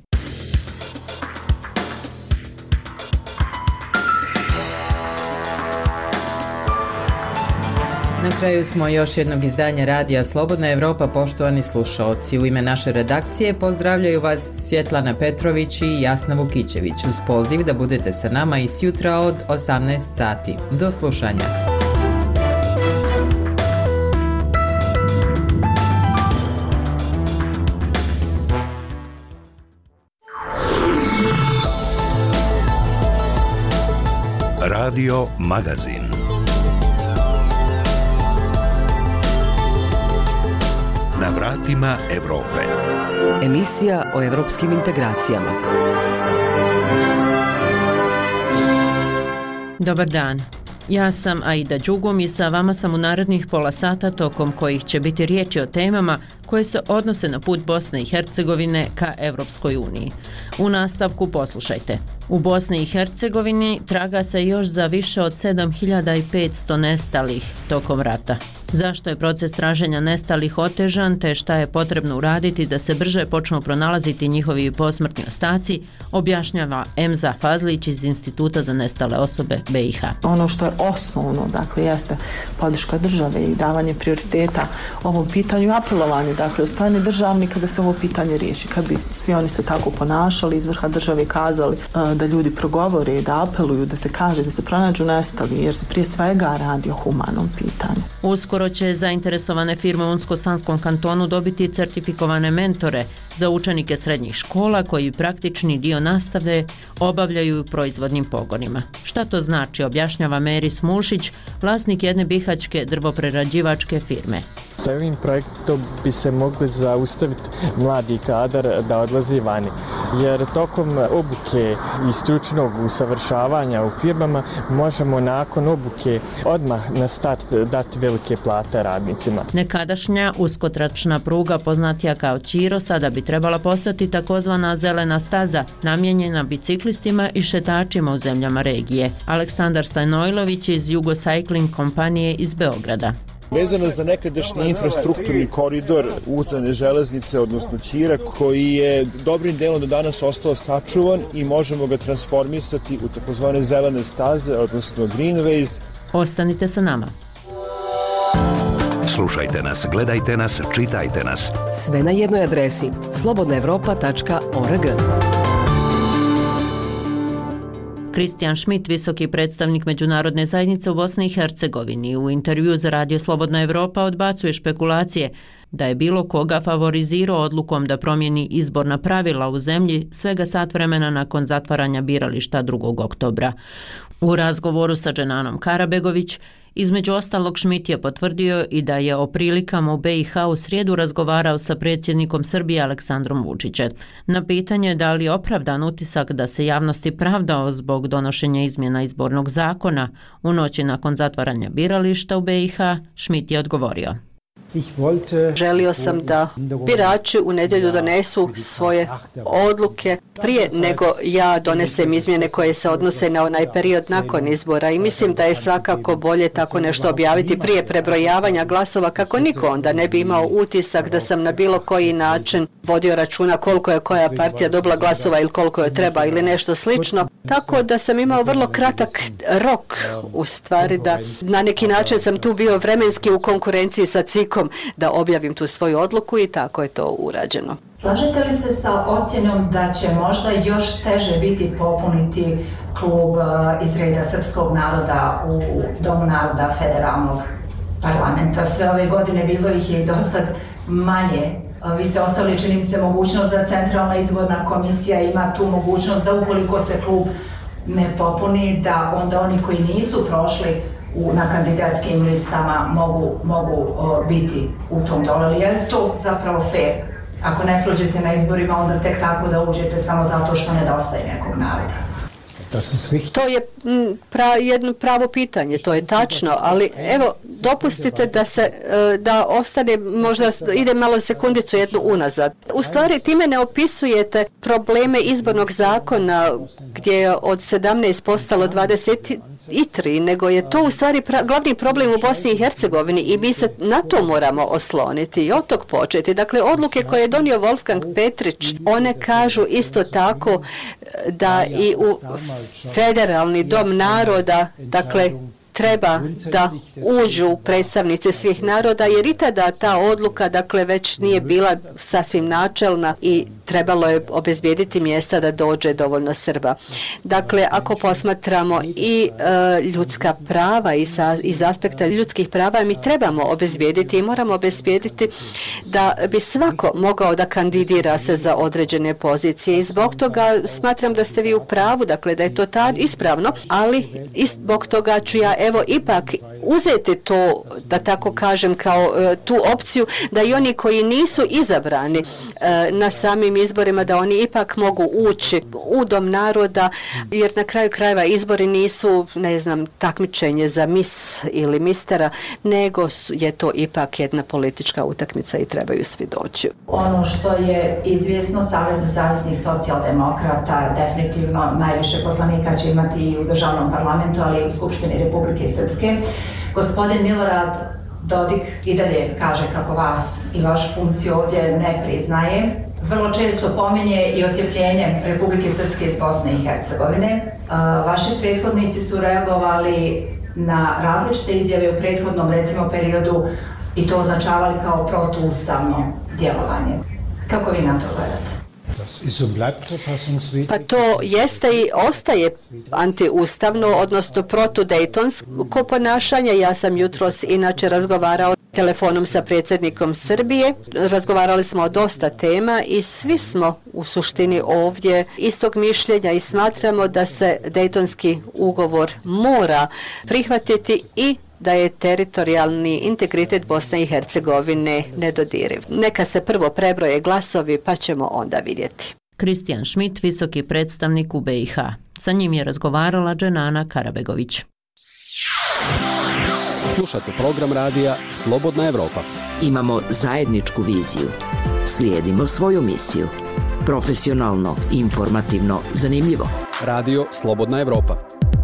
Na kraju smo još jednog izdanja Radija Slobodna Evropa, poštovani slušalci. U ime naše redakcije pozdravljaju vas Svjetlana Petrović i Jasna Vukićević uz poziv da budete sa nama i sjutra od 18 sati. Do slušanja. Radio Magazin. Na vratima Evrope. Emisija o evropskim integracijama. Dobar dan. Ja sam Aida Đugum i sa vama sam u narednih pola sata tokom kojih će biti riječi o temama koje se odnose na put Bosne i Hercegovine ka Evropskoj uniji. U nastavku poslušajte. U Bosni i Hercegovini traga se još za više od 7500 nestalih tokom rata. Zašto je proces traženja nestalih otežan te šta je potrebno uraditi da se brže počnu pronalaziti njihovi posmrtni ostaci, objašnjava Emza Fazlić iz Instituta za nestale osobe BiH. Ono što je osnovno, dakle, jeste podrška države i davanje prioriteta ovom pitanju i apelovanje, dakle, od strane državnika da se ovo pitanje riješi. Kad bi svi oni se tako ponašali, iz vrha države kazali da ljudi progovore, da apeluju, da se kaže, da se pronađu nestali, jer se prije svega radi o humanom pitanju. Uskoro će zainteresovane firme u Unsko-Sanskom kantonu dobiti certifikovane mentore za učenike srednjih škola koji praktični dio nastave obavljaju u proizvodnim pogonima. Šta to znači, objašnjava Meri Smulšić, vlasnik jedne bihaćke drvoprerađivačke firme. Sa ovim projektom bi se mogli zaustaviti mladi kadar da odlazi vani, jer tokom obuke i stručnog usavršavanja u firmama možemo nakon obuke odmah na start dati velike plate radnicima. Nekadašnja uskotračna pruga poznatija kao Ćiro sada bi trebala postati takozvana zelena staza, namijenjena biciklistima i šetačima u zemljama regije. Aleksandar Stajnojlović iz Jugocycling kompanije iz Beograda. Vezano za nekadašnji infrastrukturni koridor uzane železnice, odnosno Ćira, koji je dobrim delom do danas ostao sačuvan i možemo ga transformisati u takozvane zelene staze, odnosno greenways. Ostanite sa nama. Slušajte nas, gledajte nas, čitajte nas. Sve na jednoj adresi slobodnaevropa.org. Kristijan Šmit, visoki predstavnik međunarodne zajednice u Bosni i Hercegovini, u intervju za Radio Slobodna Evropa odbacuje špekulacije da je bilo koga favorizirao odlukom da promijeni izborna pravila u zemlji svega sat vremena nakon zatvaranja birališta 2. oktobra. U razgovoru sa Dženanom Karabegović, između ostalog, Šmit je potvrdio i da je o prilikama u BiH u srijedu razgovarao sa predsjednikom Srbije Aleksandrom Vučićem. Na pitanje da li je opravdan utisak da se javnosti pravdao zbog donošenja izmjena izbornog zakona u noći nakon zatvaranja birališta u BiH, Šmit je odgovorio. Želio sam da birači u nedjelju donesu svoje odluke prije nego ja donesem izmjene koje se odnose na onaj period nakon izbora i mislim da je svakako bolje tako nešto objaviti prije prebrojavanja glasova kako niko onda ne bi imao utisak da sam na bilo koji način vodio računa koliko je koja partija dobila glasova ili koliko je treba ili nešto slično. Tako da sam imao vrlo kratak rok, u stvari da na neki način sam tu bio vremenski u konkurenciji sa CIK-om da objavim tu svoju odluku i tako je to urađeno. Slažete li se sa ocjenom da će možda još teže biti popuniti klub iz reda srpskog naroda u Domu naroda federalnog parlamenta? Sve ove godine bilo ih je i dosad manje. Vi ste ostavili, čini mi se, mogućnost da Centralna izborna komisija ima tu mogućnost da ukoliko se klub ne popuni, da onda oni koji nisu prošli na kandidatskim listama mogu biti u tom dolu. Je li to zapravo fair? Ako ne prođete na izborima, onda tek tako da uđete samo zato što nedostaje nekog naroda. To je jedno pravo pitanje, to je tačno, ali evo, dopustite da ostane, možda ide malo sekundicu jednu unazad. U stvari, time ne opisujete probleme izbornog zakona gdje je od 17 postalo 23, nego je to u stvari glavni problem u Bosni i Hercegovini i mi se na to moramo osloniti i od tog početi. Dakle, odluke koje je donio Wolfgang Petrić, one kažu isto tako da i u Federalni dom naroda, dakle, treba da uđu predstavnici svih naroda, jer i tada ta odluka dakle već nije bila sasvim načelna i trebalo je obezbijediti mjesta da dođe dovoljno Srba. Dakle, ako posmatramo i ljudska prava i iz aspekta ljudskih prava, mi trebamo obezbijediti i moramo obezbijediti da bi svako mogao da kandidira se za određene pozicije i zbog toga smatram da ste vi u pravu, dakle da je to ispravno, ali i zbog toga ću ja evo ipak uzeti to, da tako kažem, kao tu opciju da i oni koji nisu izabrani na samim izborima, da oni ipak mogu ući u Dom naroda, jer na kraju krajeva izbori nisu, ne znam, takmičenje za mis ili mistera, nego je to ipak jedna politička utakmica i trebaju svi doći. Ono što je izvjesno, Savez nezavisnih socijaldemokrata definitivno najviše poslanika će imati i u državnom parlamentu, ali i u Skupštini Republike Srpske. Gospodin Milorad Dodik i dalje kaže kako vas i vašu funkciju ovdje ne priznaje. Vrlo često pominje i odcijepljenje Republike Srpske iz Bosne i Hercegovine. Vaši prethodnici su reagovali na različite izjave u prethodnom, recimo, periodu i to označavali kao protuustavno djelovanje. Kako vi na to gledate? Pa to jeste i ostaje antiustavno, odnosno protudejtonsko ponašanje. Ja sam jutros inače razgovarao telefonom sa predsjednikom Srbije. Razgovarali smo o dosta tema i svi smo u suštini ovdje istog mišljenja i smatramo da se Dejtonski ugovor mora prihvatiti i da je teritorijalni integritet Bosne i Hercegovine nedodiriv. Neka se prvo prebroje glasovi pa ćemo onda vidjeti. Kristijan Šmit, visoki predstavnik u BiH. Sa njim je razgovarala Dženana Karabegović. Slušate program radija Slobodna Evropa. Imamo zajedničku viziju. Slijedimo svoju misiju. Profesionalno, informativno, zanimljivo. Radio Slobodna Evropa.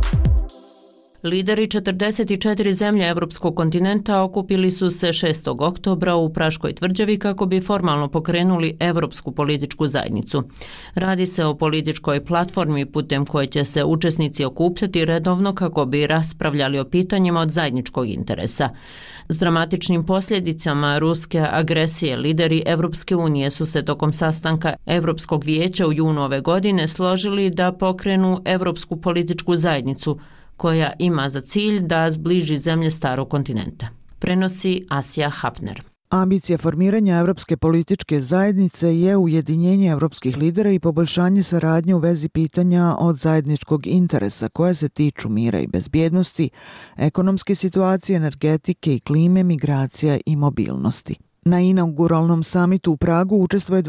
Lideri 44 zemlje evropskog kontinenta okupili su se 6. oktobra u Praškoj tvrđavi kako bi formalno pokrenuli Evropsku političku zajednicu. Radi se o političkoj platformi putem koje će se učesnici okupljati redovno kako bi raspravljali o pitanjima od zajedničkog interesa. S dramatičnim posljedicama ruske agresije lideri Evropske unije su se tokom sastanka Evropskog vijeća u junu ove godine složili da pokrenu Evropsku političku zajednicu koja ima za cilj da zbliži zemlje starog kontinenta. Prenosi Asija Hafner. Ambicija formiranja Evropske političke zajednice je ujedinjenje evropskih lidera i poboljšanje saradnje u vezi pitanja od zajedničkog interesa koja se tiču mira i bezbjednosti, ekonomske situacije, energetike i klime, migracija i mobilnosti. Na inauguralnom samitu u Pragu učestvuje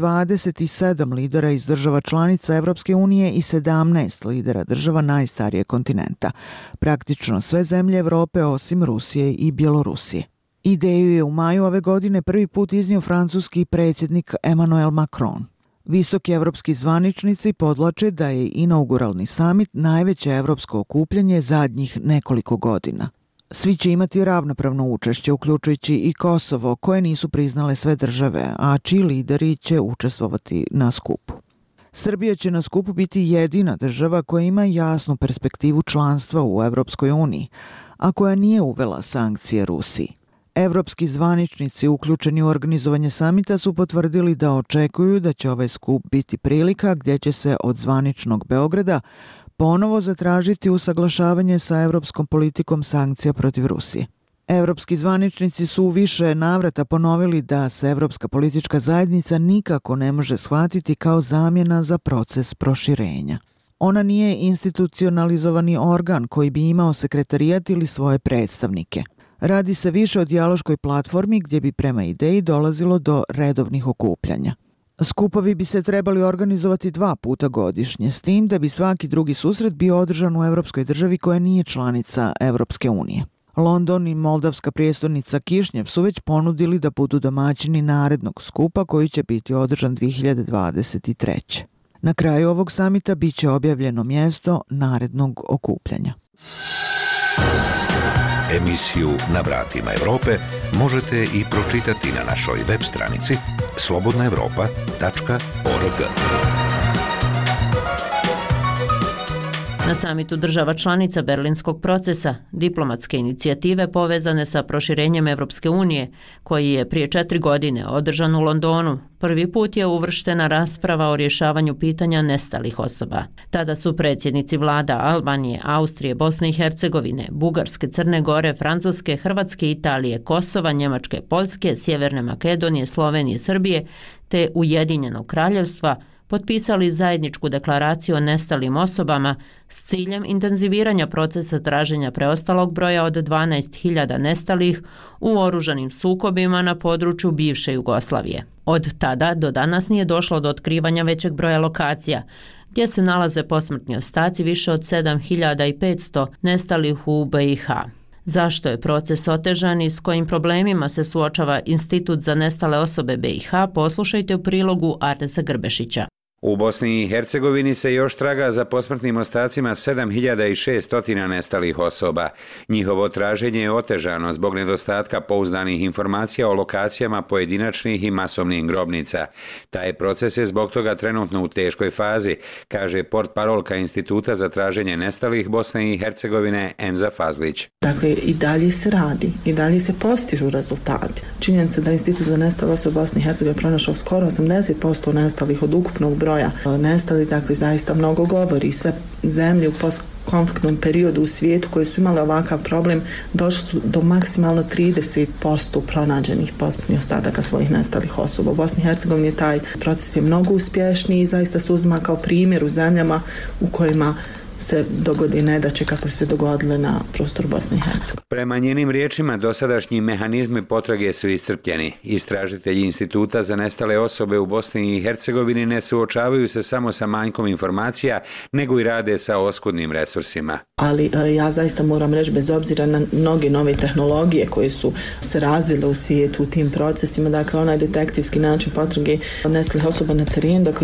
27 lidera iz država članica Evropske unije i 17 lidera država najstarijeg kontinenta. Praktično sve zemlje Evrope osim Rusije i Bjelorusije. Ideju je u maju ove godine prvi put iznio francuski predsjednik Emmanuel Macron. Visoki evropski zvaničnici podvlače da je inauguralni samit najveće evropsko okupljanje zadnjih nekoliko godina. Svi će imati ravnopravno učešće, uključujući i Kosovo, koje nisu priznale sve države, a čiji lideri će učestvovati na skupu. Srbija će na skupu biti jedina država koja ima jasnu perspektivu članstva u Evropskoj uniji, a koja nije uvela sankcije Rusiji. Evropski zvaničnici uključeni u organizovanje samita su potvrdili da očekuju da će ovaj skup biti prilika gdje će se od zvaničnog Beograda ponovo zatražiti usaglašavanje sa evropskom politikom sankcija protiv Rusije. Evropski zvaničnici su u više navrata ponovili da se Evropska politička zajednica nikako ne može shvatiti kao zamjena za proces proširenja. Ona nije institucionalizovani organ koji bi imao sekretarijat ili svoje predstavnike. Radi se više o dijaloškoj platformi gdje bi prema ideji dolazilo do redovnih okupljanja. Skupovi bi se trebali organizovati 2 puta godišnje, s tim da bi svaki drugi susret bio održan u evropskoj državi koja nije članica Evropske unije. London i moldavska prijestolnica Kišnjev su već ponudili da budu domaćini narednog skupa koji će biti održan 2023. Na kraju ovog samita bit će objavljeno mjesto narednog okupljanja. Emisiju Na vratima Evrope možete i pročitati na našoj web stranici slobodnaevropa.org. Na samitu država članica Berlinskog procesa, diplomatske inicijative povezane sa proširenjem Evropske unije, koji je prije 4 godine održan u Londonu, prvi put je uvrštena rasprava o rješavanju pitanja nestalih osoba. Tada su predsjednici vlada Albanije, Austrije, Bosne i Hercegovine, Bugarske, Crne Gore, Francuske, Hrvatske, Italije, Kosova, Njemačke, Poljske, Sjeverne Makedonije, Slovenije, Srbije te Ujedinjenog Kraljevstva potpisali zajedničku deklaraciju o nestalim osobama s ciljem intenziviranja procesa traženja preostalog broja od 12.000 nestalih u oružanim sukobima na području bivše Jugoslavije. Od tada do danas nije došlo do otkrivanja većeg broja lokacija, gdje se nalaze posmrtni ostaci više od 7.500 nestalih u BiH. Zašto je proces otežan i s kojim problemima se suočava Institut za nestale osobe BiH, poslušajte u prilogu Arnesa Grbešića. U Bosni i Hercegovini se još traga za posmrtnim ostacima 7.600 nestalih osoba. Njihovo traženje je otežano zbog nedostatka pouzdanih informacija o lokacijama pojedinačnih i masovnih grobnica. Taj proces je zbog toga trenutno u teškoj fazi, kaže portparolka Instituta za traženje nestalih Bosne i Hercegovine Emza Fazlić. Dakle, i dalje se radi, i dalje se postižu rezultati. Činjenica da Institut za nestale osobe Bosne i Hercegovine pronašao skoro 80% nestalih od ukupnog broja nestali, dakle zaista mnogo govori. Sve zemlje u postkonfliktnom periodu u svijetu koje su imale ovakav problem došli su do maksimalno 30% pronađenih posmrtnih ostataka svojih nestalih osoba. U Bosni i Hercegovini taj proces je mnogo uspješniji i zaista se uzima kao primjer u zemljama u kojima se dogodi nedaće kako se dogodile na prostoru Bosne i Hercegovine. Prema njenim riječima, dosadašnji mehanizmi potrage su iscrpljeni. Istražitelji Instituta za nestale osobe u Bosni i Hercegovini ne suočavaju se samo sa manjkom informacija, nego i rade sa oskudnim resursima. Ali ja zaista moram reći, bez obzira na mnoge nove tehnologije koje su se razvile u svijetu u tim procesima, dakle onaj detektivski način potrage nestalih osoba na terenu, dakle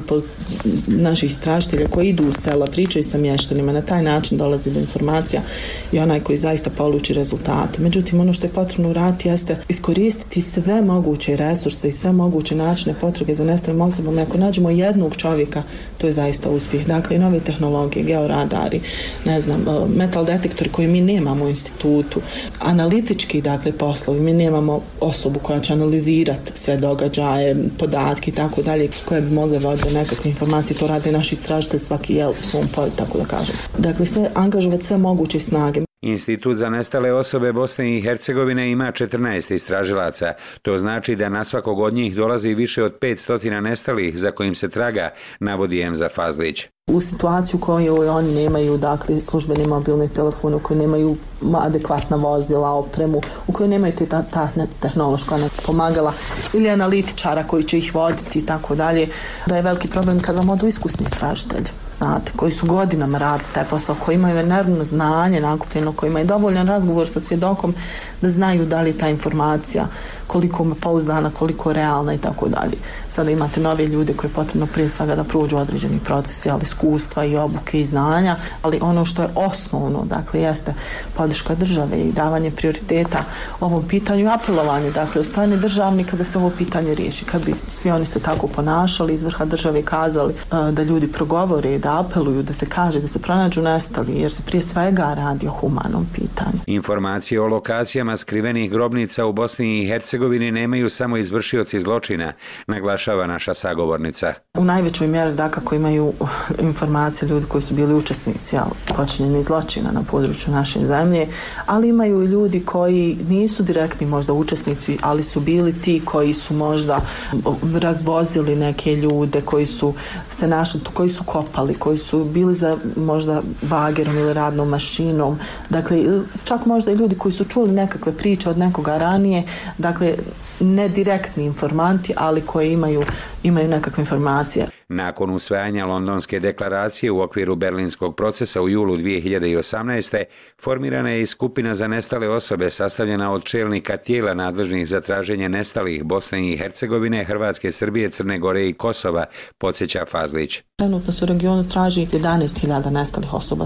naših istražitelja koji idu u sela, pričaju sa mještanima, na taj način dolazi do informacija i onaj koji zaista poluči rezultate. Međutim, ono što je potrebno uraditi jeste iskoristiti sve moguće resurse i sve moguće načine potrage za nestalim osobama. Ako nađemo jednog čovjeka, to je zaista uspjeh. Dakle, i nove tehnologije, georadari, ne znam, metal detektori koje mi nemamo u institutu, analitički, dakle, poslovi, mi nemamo osobu koja će analizirati sve događaje, podatke i tako dalje, koje bi mogle voditi nekakve informacije. To rade naši istražitelji svaki u svom polju, tako da kažem. Dakle, sve angažovati sve moguće snage. Institut za nestale osobe Bosne i Hercegovine ima 14 istražilaca. To znači da na svakog od njih dolazi više od 500 nestalih za kojim se traga, navodi Emza Fazlić. U situaciju koju oni nemaju, dakle, službeni mobilni telefon, u kojoj nemaju adekvatna vozila, opremu, u kojoj nemaju ta tehnološka pomagala ili analitičara koji će ih voditi i tako dalje, da je veliki problem kad vam odu iskusni istražitelji, znate, koji su godinama radili taj posao, koji imaju enormno znanje nakupljeno, koji imaju dovoljan razgovor sa svjedokom da znaju da li ta informacija koliko je pouzdana, koliko je realna i tako dalje. Sada imate nove ljude koje je potrebno prije svega da prođu određeni procesi, ali iskustva i obuke i znanja, ali ono što je osnovno, dakle, jeste podrška države i davanje prioriteta ovom pitanju i apelovanje, dakle, od strane državnika da se ovo pitanje riješi. Kad bi svi oni se tako ponašali, iz vrha države kazali da ljudi progovore, da apeluju, da se kaže, da se pronađu nestali, jer se prije svega radi o humanom pitanju. Informacije o lokacijama skrivenih grobnica u Bosni i Hercegovini nemaju samo izvršioci zločina, naglašava naša sagovornica. U najvećoj mjeri dakako imaju informacije ljudi koji su bili učesnici počinjenih zločina na području naše zemlje, ali imaju i ljudi koji nisu direktni možda učesnici, ali su bili ti koji su možda razvozili neke ljude, koji su se našli, koji su kopali, koji su bili za možda bagerom ili radnom mašinom. Dakle, čak možda i ljudi koji su čuli nekakve priče od nekoga ranije, dakle, ne direktni informanti, ali koji imaju nekakve informacije. Nakon usvajanja Londonske deklaracije u okviru Berlinskog procesa u julu 2018. formirana je i skupina za nestale osobe sastavljena od čelnika tijela nadležnih za traženje nestalih Bosne i Hercegovine, Hrvatske, Srbije, Crne Gore i Kosova, podsjeća Fazlić. Trenutno se u regionu traži 11.000 nestalih osoba.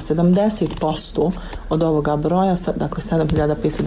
70% od ovoga broja, dakle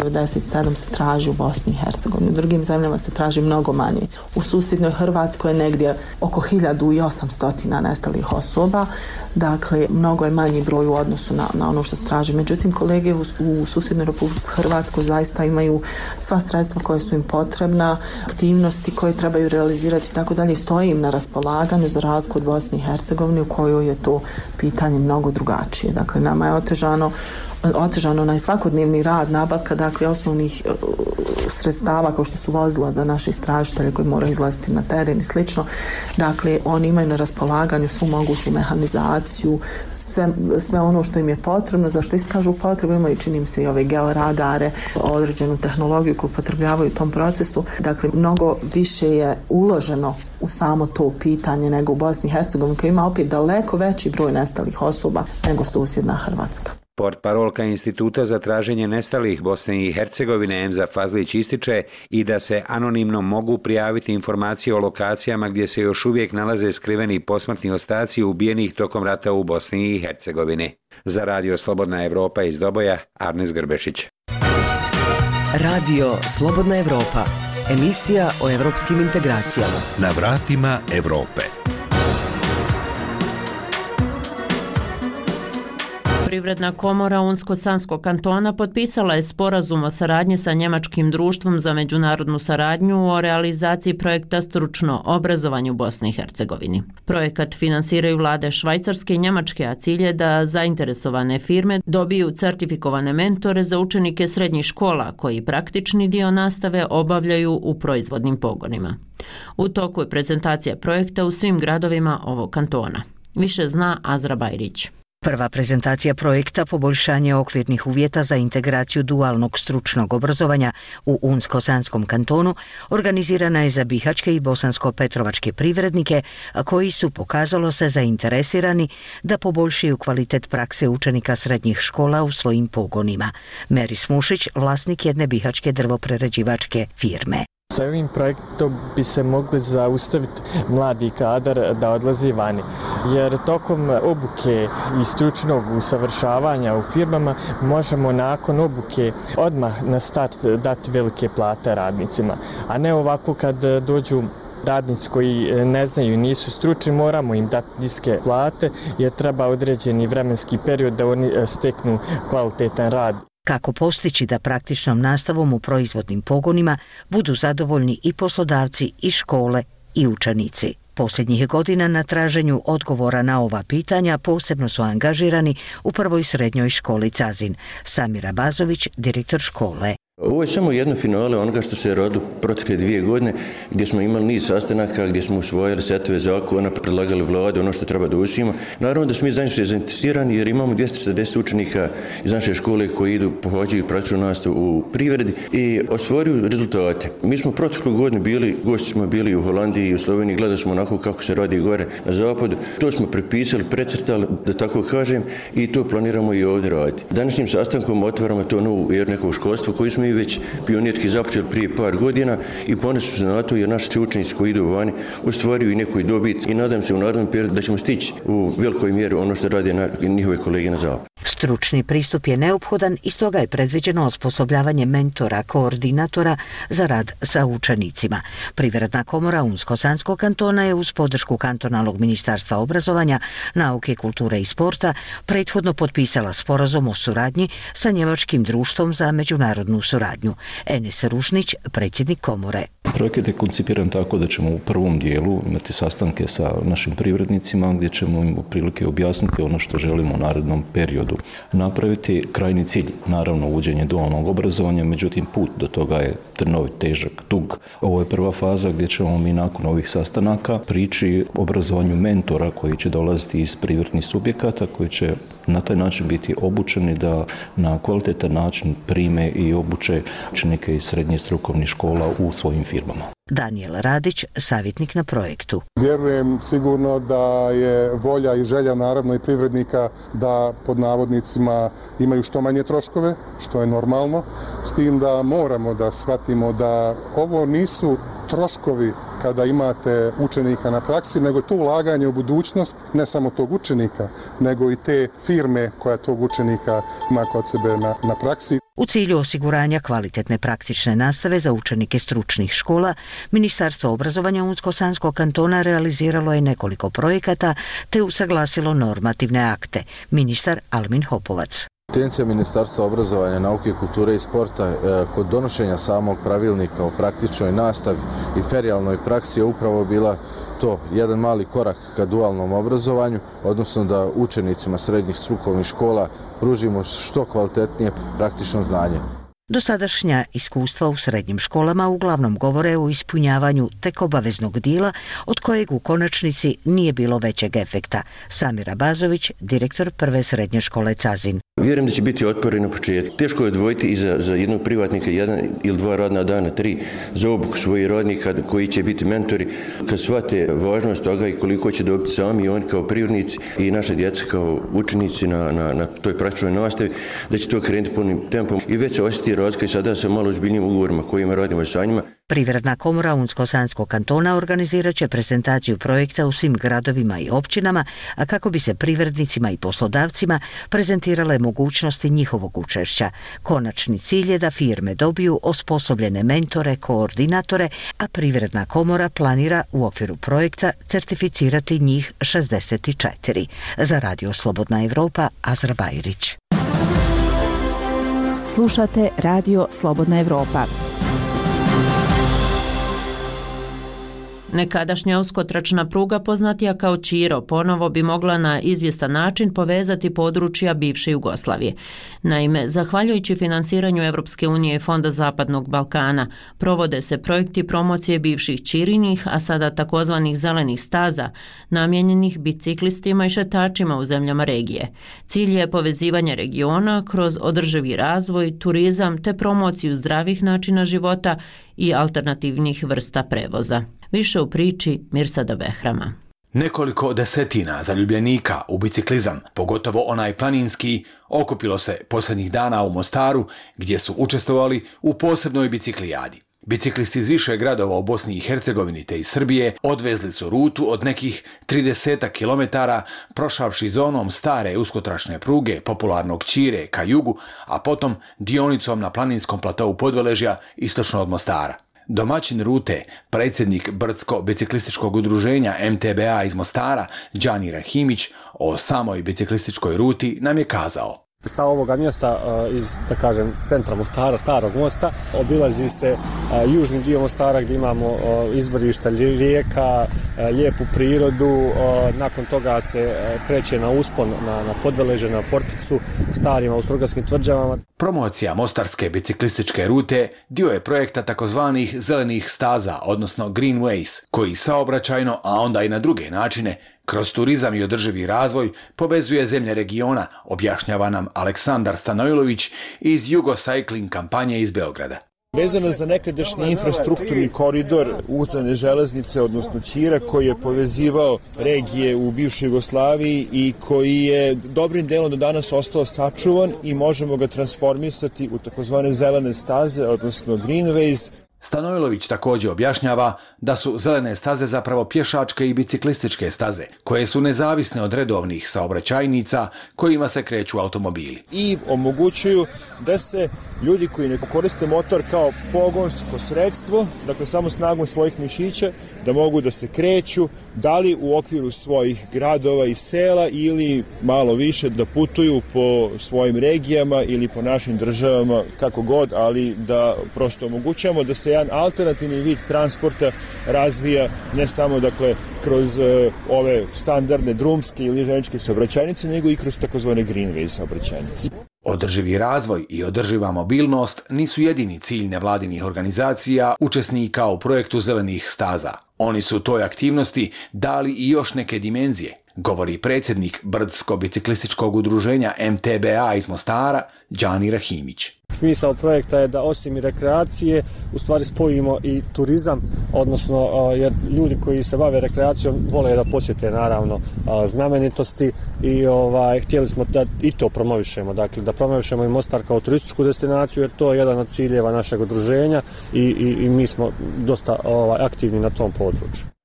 7.597 se traži u Bosni i Hercegovini. U drugim zemljama se traži mnogo manje. U susjednoj Hrvatskoj je negdje oko 1800 nestalih osoba, dakle mnogo je manji broj u odnosu na ono što se traži. Međutim, kolege u susjednoj Republici Hrvatskoj zaista imaju sva sredstva koje su im potrebna, aktivnosti koje trebaju realizirati i tako dalje, stoji im na raspolaganju za razliku od Bosne i Hercegovine u kojoj je to pitanje mnogo drugačije. Dakle, nama je otežano onaj svakodnevni rad, nabavka, dakle, osnovnih sredstava kao što su vozila za naše istražitelje koji moraju izlaziti na teren i slično. Dakle, oni imaju na raspolaganju svu moguću mehanizaciju, sve ono što im je potrebno, za što iskažu potrebu, imaju, čini mi se, i ove georadare, određenu tehnologiju koju upotrebljavaju u tom procesu. Dakle, mnogo više je uloženo u samo to pitanje nego u Bosni i Hercegovini, koja ima opet daleko veći broj nestalih osoba nego susjedna Hrvatska. Portparolka Instituta za traženje nestalih Bosne i Hercegovine Emza Fazlić ističe i da se anonimno mogu prijaviti informacije o lokacijama gdje se još uvijek nalaze skriveni posmrtni ostaci ubijenih tokom rata u Bosni i Hercegovini. Za Radio Slobodna Evropa iz Doboja, Arnes Grbešić. Radio Slobodna Evropa, emisija o evropskim integracijama. Na vratima Evrope. Privredna komora Unsko-Sanskog kantona potpisala je sporazum o saradnji sa Njemačkim društvom za međunarodnu saradnju o realizaciji projekta Stručno obrazovanje u Bosni i Hercegovini. Projekat finansiraju vlade Švajcarske i Njemačke, a cilj je da zainteresovane firme dobiju certifikovane mentore za učenike srednjih škola koji praktični dio nastave obavljaju u proizvodnim pogonima. U toku je prezentacija projekta u svim gradovima ovog kantona. Više zna Azra Bajrić. Prva prezentacija projekta poboljšanje okvirnih uvjeta za integraciju dualnog stručnog obrazovanja u Unsko-Sanskom kantonu organizirana je za bihačke i bosansko-petrovačke privrednike, koji su, pokazalo se, zainteresirani da poboljšaju kvalitet prakse učenika srednjih škola u svojim pogonima. Meri Smušić, vlasnik jedne bihačke drvoprerađivačke firme. Sa ovim projektom bi se mogli zaustaviti mladi kadar da odlazi vani, jer tokom obuke i stručnog usavršavanja u firmama možemo nakon obuke odmah na start dati velike plate radnicima, a ne ovako kad dođu radnici koji ne znaju, nisu stručni, moramo im dati niske plate jer treba određeni vremenski period da oni steknu kvalitetan rad. Kako postići da praktičnom nastavom u proizvodnim pogonima budu zadovoljni i poslodavci, i škole, i učenici. Posljednjih godina na traženju odgovora na ova pitanja posebno su angažirani u prvoj srednjoj školi Cazin. Samir Abazović, direktor škole. Ovo je samo jedno finale onoga što se je rodilo protekle 2 godine, gdje smo imali niz sastanaka, gdje smo usvojili setove zakona, predlagali vlade ono što treba da usvojimo. Naravno da smo mi zainteresirani jer imamo 240 učenika iz naše škole koji pohađaju praktičnu nastavu u privredi i ostvaruju rezultate. Mi smo proteklu godinu gosti smo bili u Holandiji i u Sloveniji, gledali smo onako kako se radi gore na zapadu. To smo prepisali, precrtali, da tako kažem, i to planiramo i ovdje raditi. Današnjim sastankom otvaramo to novu neko školstvo koji smo i već pionirski započeli prije par godina i ponesu se na to jer naši učenici koji idu vani ostvaruju i neku dobit i nadam se u narednom periodu da ćemo stići u velikoj mjeri ono što rade njihove kolege na zapadu. Stručni pristup je neophodan i stoga je predviđeno osposobljavanje mentora, koordinatora za rad sa učenicima. Privredna komora Unsko-Sanskog kantona je uz podršku kantonalnog ministarstva obrazovanja, nauke, kulture i sporta prethodno potpisala sporazum o suradnji sa Njemačkim društvom za međunarodnu suradnju. Enes Rušnić, predsjednik komore. Projekat je koncipiran tako da ćemo u prvom dijelu imati sastanke sa našim privrednicima gdje ćemo im prilike objasniti ono što želimo u narednom periodu napraviti. Krajni cilj, naravno, uvođenje dualnog obrazovanja, međutim put do toga je trnovit, težak, dug. Ovo je prva faza gdje ćemo mi nakon ovih sastanaka prići obrazovanju mentora koji će dolaziti iz privrednih subjekata, koji će na taj način biti obučeni da na kvalitetan način prime i obuče učenike iz srednjih strukovnih škola u svojim firmama. Daniel Radić, savjetnik na projektu. Vjerujem sigurno da je volja i želja naravno i privrednika da pod navodnicima imaju što manje troškove, što je normalno, s tim da moramo da shvatimo da ovo nisu troškovi kada imate učenika na praksi, nego to ulaganje u budućnost ne samo tog učenika, nego i te firme koja tog učenika ima kod sebe na praksi. U cilju osiguranja kvalitetne praktične nastave za učenike stručnih škola, Ministarstvo obrazovanja Unsko-Sanskog kantona realiziralo je nekoliko projekata te usaglasilo normativne akte. Ministar Almin Hopovac. Intencija Ministarstva obrazovanja, nauke, kulture i sporta kod donošenja samog pravilnika o praktičnoj nastavi i ferijalnoj praksi je upravo bila to jedan mali korak ka dualnom obrazovanju, odnosno da učenicima srednjih strukovnih škola pružimo što kvalitetnije praktično znanje. Dosadašnja iskustva u srednjim školama uglavnom govore o ispunjavanju tek obaveznog dijela, od kojeg u konačnici nije bilo većeg efekta. Samir Abazović, direktor prve srednje škole Cazin. Vjerujem da će biti otpori na početku. Teško je odvojiti i za jednog privatnika 1 ili 2 radna dana, 3 za obuku svojih radnika koji će biti mentori kad shvate važnost toga i koliko će dobiti sami oni kao privrednici i naše djeca kao učenici na toj praktičnoj nastavi, da će to krenuti punim tempom i već se osjeti razlika i sada sa malo ozbiljnijim ugovorima kojima radimo sa njima. Privredna komora Unsko-Sanskog kantona organizirat će prezentaciju projekta u svim gradovima i općinama, a kako bi se privrednicima i poslodavcima prezentirale mogućnosti njihovog učešća. Konačni cilj je da firme dobiju osposobljene mentore, koordinatore, a Privredna komora planira u okviru projekta certificirati njih 64. Za Radio Slobodna Evropa, Azra Bajrić. Slušate Radio Slobodna Evropa. Nekadašnja uskotračna pruga, poznatija kao Čiro, ponovo bi mogla na izvjestan način povezati područja bivše Jugoslavije. Naime, zahvaljujući finansiranju Europske unije i Fonda Zapadnog Balkana, provode se projekti promocije bivših Čirinih, a sada takozvanih zelenih staza, namijenjenih biciklistima i šetačima u zemljama regije. Cilj je povezivanje regiona kroz održivi razvoj, turizam te promociju zdravih načina života i alternativnih vrsta prevoza. Više u priči Mirsada Behrama. Nekoliko desetina zaljubljenika u biciklizam, pogotovo onaj planinski, okupilo se posljednjih dana u Mostaru, gdje su učestvovali u posebnoj biciklijadi. Biciklisti iz više gradova u Bosni i Hercegovini te iz Srbije odvezli su rutu od nekih 30 kilometara, prošavši zonom stare uskotračne pruge popularnog Čire ka jugu, a potom dionicom na planinskom platovu Podveležja istočno od Mostara. Domaćin rute, predsjednik Brdsko-biciklističkog udruženja MTBA iz Mostara, Đani Rahimić, o samoj biciklističkoj ruti nam je kazao. Sa ovoga mjesta iz, da kažem, centra Mostara, Starog mosta, obilazi se južni dio Mostara gdje imamo izvorišta rijeka, lijepu prirodu, nakon toga se kreće na uspon, na Podveleže, na Forticu, starim austrougarskim tvrđavama. Promocija mostarske biciklističke rute dio je projekta takozvanih zelenih staza, odnosno Greenways, koji saobraćajno, a onda i na druge načine, kroz turizam i održivi razvoj povezuje zemlje regiona, objašnjava nam Aleksandar Stanojlović iz Jugocycling kampanje iz Beograda. Vezano za nekadašnji infrastrukturni koridor uzane železnice, odnosno Čira, koji je povezivao regije u bivšoj Jugoslaviji i koji je dobrim delom do danas ostao sačuvan i možemo ga transformisati u takozvane zelene staze, odnosno Greenways. Stanojlović također objašnjava da su zelene staze zapravo pješačke i biciklističke staze, koje su nezavisne od redovnih saobraćajnica kojima se kreću automobili. I omogućuju da se ljudi koji ne koriste motor kao pogonsko sredstvo, dakle samo snagom svojih mišića, da mogu da se kreću, da li u okviru svojih gradova i sela ili malo više da putuju po svojim regijama ili po našim državama, kako god, ali da prosto omogućujemo da se jedan alternativni vid transporta razvija ne samo dakle kroz ove standardne drumske ili željezničke saobraćajnice, nego i kroz takozvane Greenway saobraćajnice. Održivi razvoj i održiva mobilnost nisu jedini cilj nevladinih organizacija učesnika u projektu zelenih staza. Oni su toj aktivnosti dali i još neke dimenzije, govori predsjednik Brdsko-biciklističkog udruženja MTBA iz Mostara, Đani Rahimić. Smisao projekta je da osim i rekreacije u stvari spojimo i turizam, odnosno jer ljudi koji se bave rekreacijom vole da posjete naravno znamenitosti i htjeli smo da i to promovišemo, dakle da promovišemo i Mostar kao turističku destinaciju jer to je jedan od ciljeva našeg udruženja i mi smo dosta aktivni na tom području.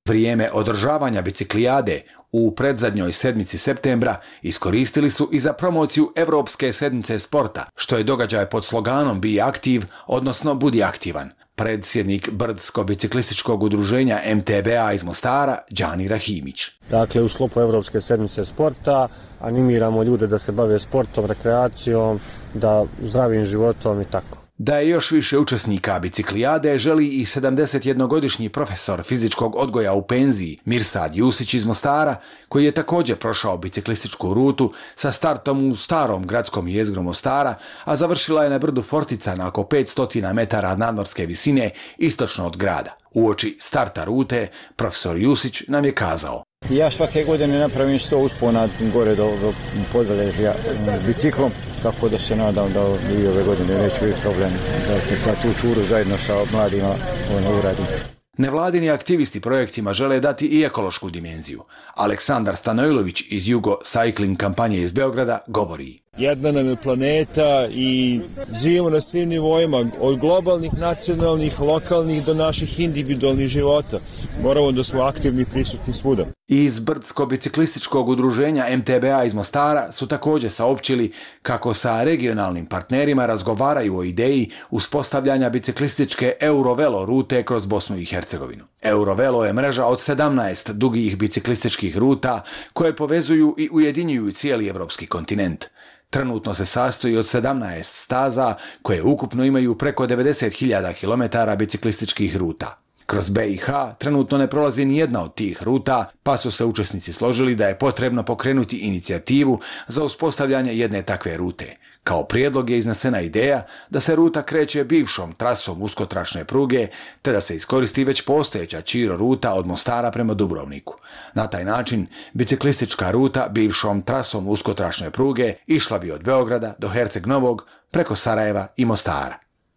Vrijeme održavanja biciklijade u predzadnjoj sedmici septembra iskoristili su i za promociju Evropske sedmice sporta, što je događaj pod sloganom Bi aktiv, odnosno Budi aktivan. Predsjednik Brdsko-biciklističkog udruženja MTBA iz Mostara, Đani Rahimić. Dakle, u sklopu Evropske sedmice sporta animiramo ljude da se bave sportom, rekreacijom, da zdravim životom i tako. Da je još više učesnika biciklijade želi i 71-godišnji profesor fizičkog odgoja u penziji Mirsad Jusić iz Mostara, koji je također prošao biciklističku rutu sa startom u starom gradskom jezgru Mostara, a završila je na brdu Fortica na oko 500 metara nadmorske visine istočno od grada. Uoči starta rute, profesor Jusić nam je kazao: Ja svake godine napravim 100 uspona gore do podveležja biciklom, tako da se nadam da i ove godine neće biti problem da tu turu zajedno sa mladima uradim. Nevladini aktivisti projektima žele dati i ekološku dimenziju. Aleksandar Stanojlović iz Jugo Cycling kampanje iz Beograda govori: Jedna nam je planeta i živimo na svim nivoima, od globalnih, nacionalnih, lokalnih do naših individualnih života. Moramo da smo aktivni i prisutni svuda. Iz Brdsko-biciklističkog udruženja MTBA iz Mostara su također saopćili kako sa regionalnim partnerima razgovaraju o ideji uspostavljanja biciklističke Eurovelo rute kroz Bosnu i Hercegovinu. Eurovelo je mreža od 17 dugih biciklističkih ruta koje povezuju i ujedinjuju cijeli evropski kontinent. Trenutno se sastoji od 17 staza koje ukupno imaju preko 90.000 km biciklističkih ruta. Kroz BiH trenutno ne prolazi ni jedna od tih ruta, pa su se učesnici složili da je potrebno pokrenuti inicijativu za uspostavljanje jedne takve rute. Kao prijedlog je iznesena ideja da se ruta kreće bivšom trasom uskotračne pruge, te da se iskoristi već postojeća Čiro ruta od Mostara prema Dubrovniku. Na taj način, biciklistička ruta bivšom trasom uskotračne pruge išla bi od Beograda do Herceg Novog preko Sarajeva i Mostara.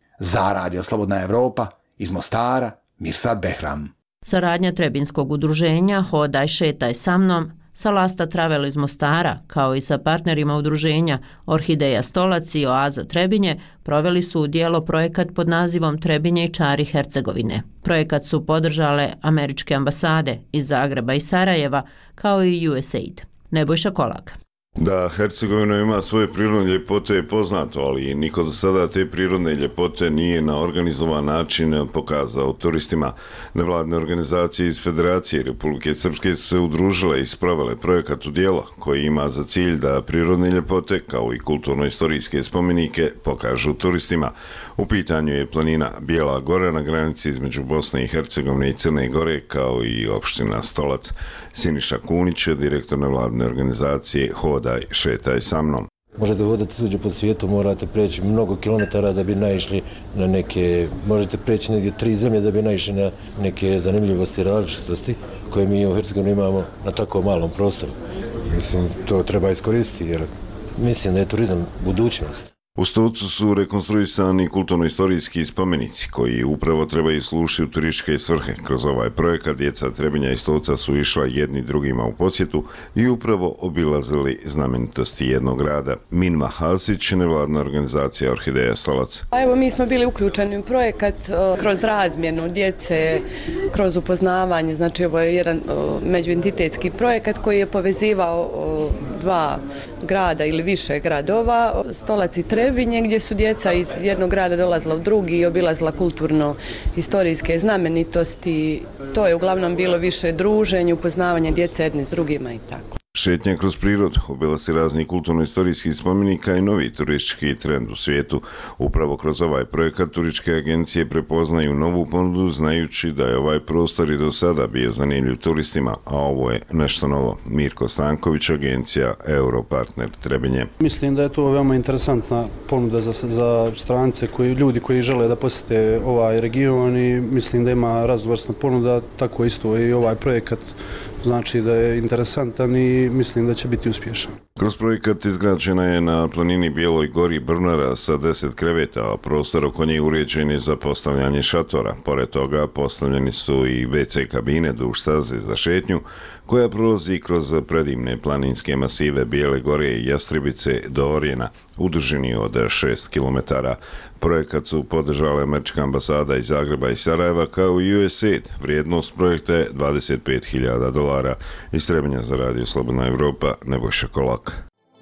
Za Radio Slobodna Evropa, iz Mostara, Mirsad Behram. Saradnja Trebinskog udruženja Hodaj, šetaj sa mnom sa Lasta Travel iz Mostara, kao i sa partnerima udruženja Orhideja Stolac i Oaza Trebinje, proveli su u djelo projekat pod nazivom Trebinje i čari Hercegovine. Projekat su podržale američke ambasade iz Zagreba i Sarajeva, kao i USAID. Nebojša Kolak. Da Hercegovina ima svoje prirodne ljepote je poznato, ali niko do sada te prirodne ljepote nije na organizovan način pokazao turistima. Nevladne organizacije iz Federacije Republike Srpske su se udružile i sprovele projekat u djelo koji ima za cilj da prirodne ljepote kao i kulturno-istorijske spomenike pokažu turistima. U pitanju je planina Bijela Gora na granici između Bosne i Hercegovine i Crne Gore, kao i opština Stolac. Siniša Kunić, direktor nevladne organizacije Hodaj, šetaj sa mnom. Možete hodati tuđe po svijetu, morate preći mnogo kilometara da bi naišli na neke, možete preći negdje 3 zemlje da bi naišli na neke zanimljivosti i različitosti koje mi u Hercegovini imamo na tako malom prostoru. Mislim, to treba iskoristiti jer mislim da je turizam budućnost. U Stocu su rekonstruisani kulturno-istorijski spomenici koji upravo trebaju služiti u turističke svrhe. Kroz ovaj projekat djeca Trebinja i Stoca su išla jedni drugima u posjetu i upravo obilazili znamenitosti jednog grada. Minma Hasić, nevladna organizacija Orhideja Stolac. Evo, mi smo bili uključeni u projekat kroz razmjenu djece, kroz upoznavanje. Znači, ovo je jedan međuentitetski projekat koji je povezivao 2 grada ili više gradova, Stolac i Trebinje, gdje su djeca iz jednog grada dolazila u drugi i obilazila kulturno-istorijske znamenitosti. To je uglavnom bilo više druženje, upoznavanje djece jedni s drugima i tako. Šetnja kroz prirodu, obilasci raznih kulturno-istorijskih spomenika i novi turistički trend u svijetu. Upravo kroz ovaj projekat turističke agencije prepoznaju novu ponudu, znajući da je ovaj prostor i do sada bio zanimljiv turistima, a ovo je nešto novo. Mirko Stanković, agencija Europartner Trebinje. Mislim da je to veoma interesantna ponuda za strance, ljudi koji žele da posjete ovaj region i mislim da ima raznovrsna ponuda, tako isto i ovaj projekat znači da je interesantan i mislim da će biti uspješan. Kroz projekat izgrađena je na planini Bijeloj gori Brnara sa 10 kreveta, a prostor oko nje uređen je za postavljanje šatora. Pored toga postavljeni su i WC kabine duž staze za šetnju, koja prolazi kroz predivne planinske masive Bijele gore i Jastribice do Orjena, u dužini od 6 km. Projekat su podržale američka ambasada iz Zagreba i Sarajeva kao i USAID. Vrijednost projekta je $25.000. Iz Trebinja za Radio Slobodna Evropa, Nebojša Kolak.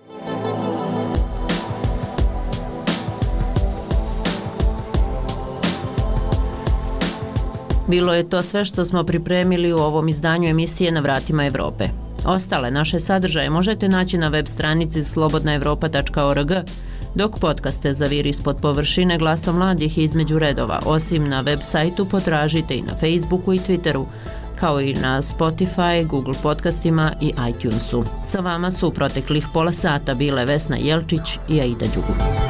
Bilo je to sve što smo pripremili u ovom izdanju emisije Na vratima Evrope. Ostale naše sadržaje možete naći na web stranici slobodnaevropa.org, dok podcaste Zavir ispod površine Glasom mladih između redova. Osim na web sajtu potražite i na Facebooku i Twitteru, kao i na Spotify, Google podcastima i iTunesu. Sa vama su u proteklih pola sata bile Vesna Jelčić i Aida Đugu.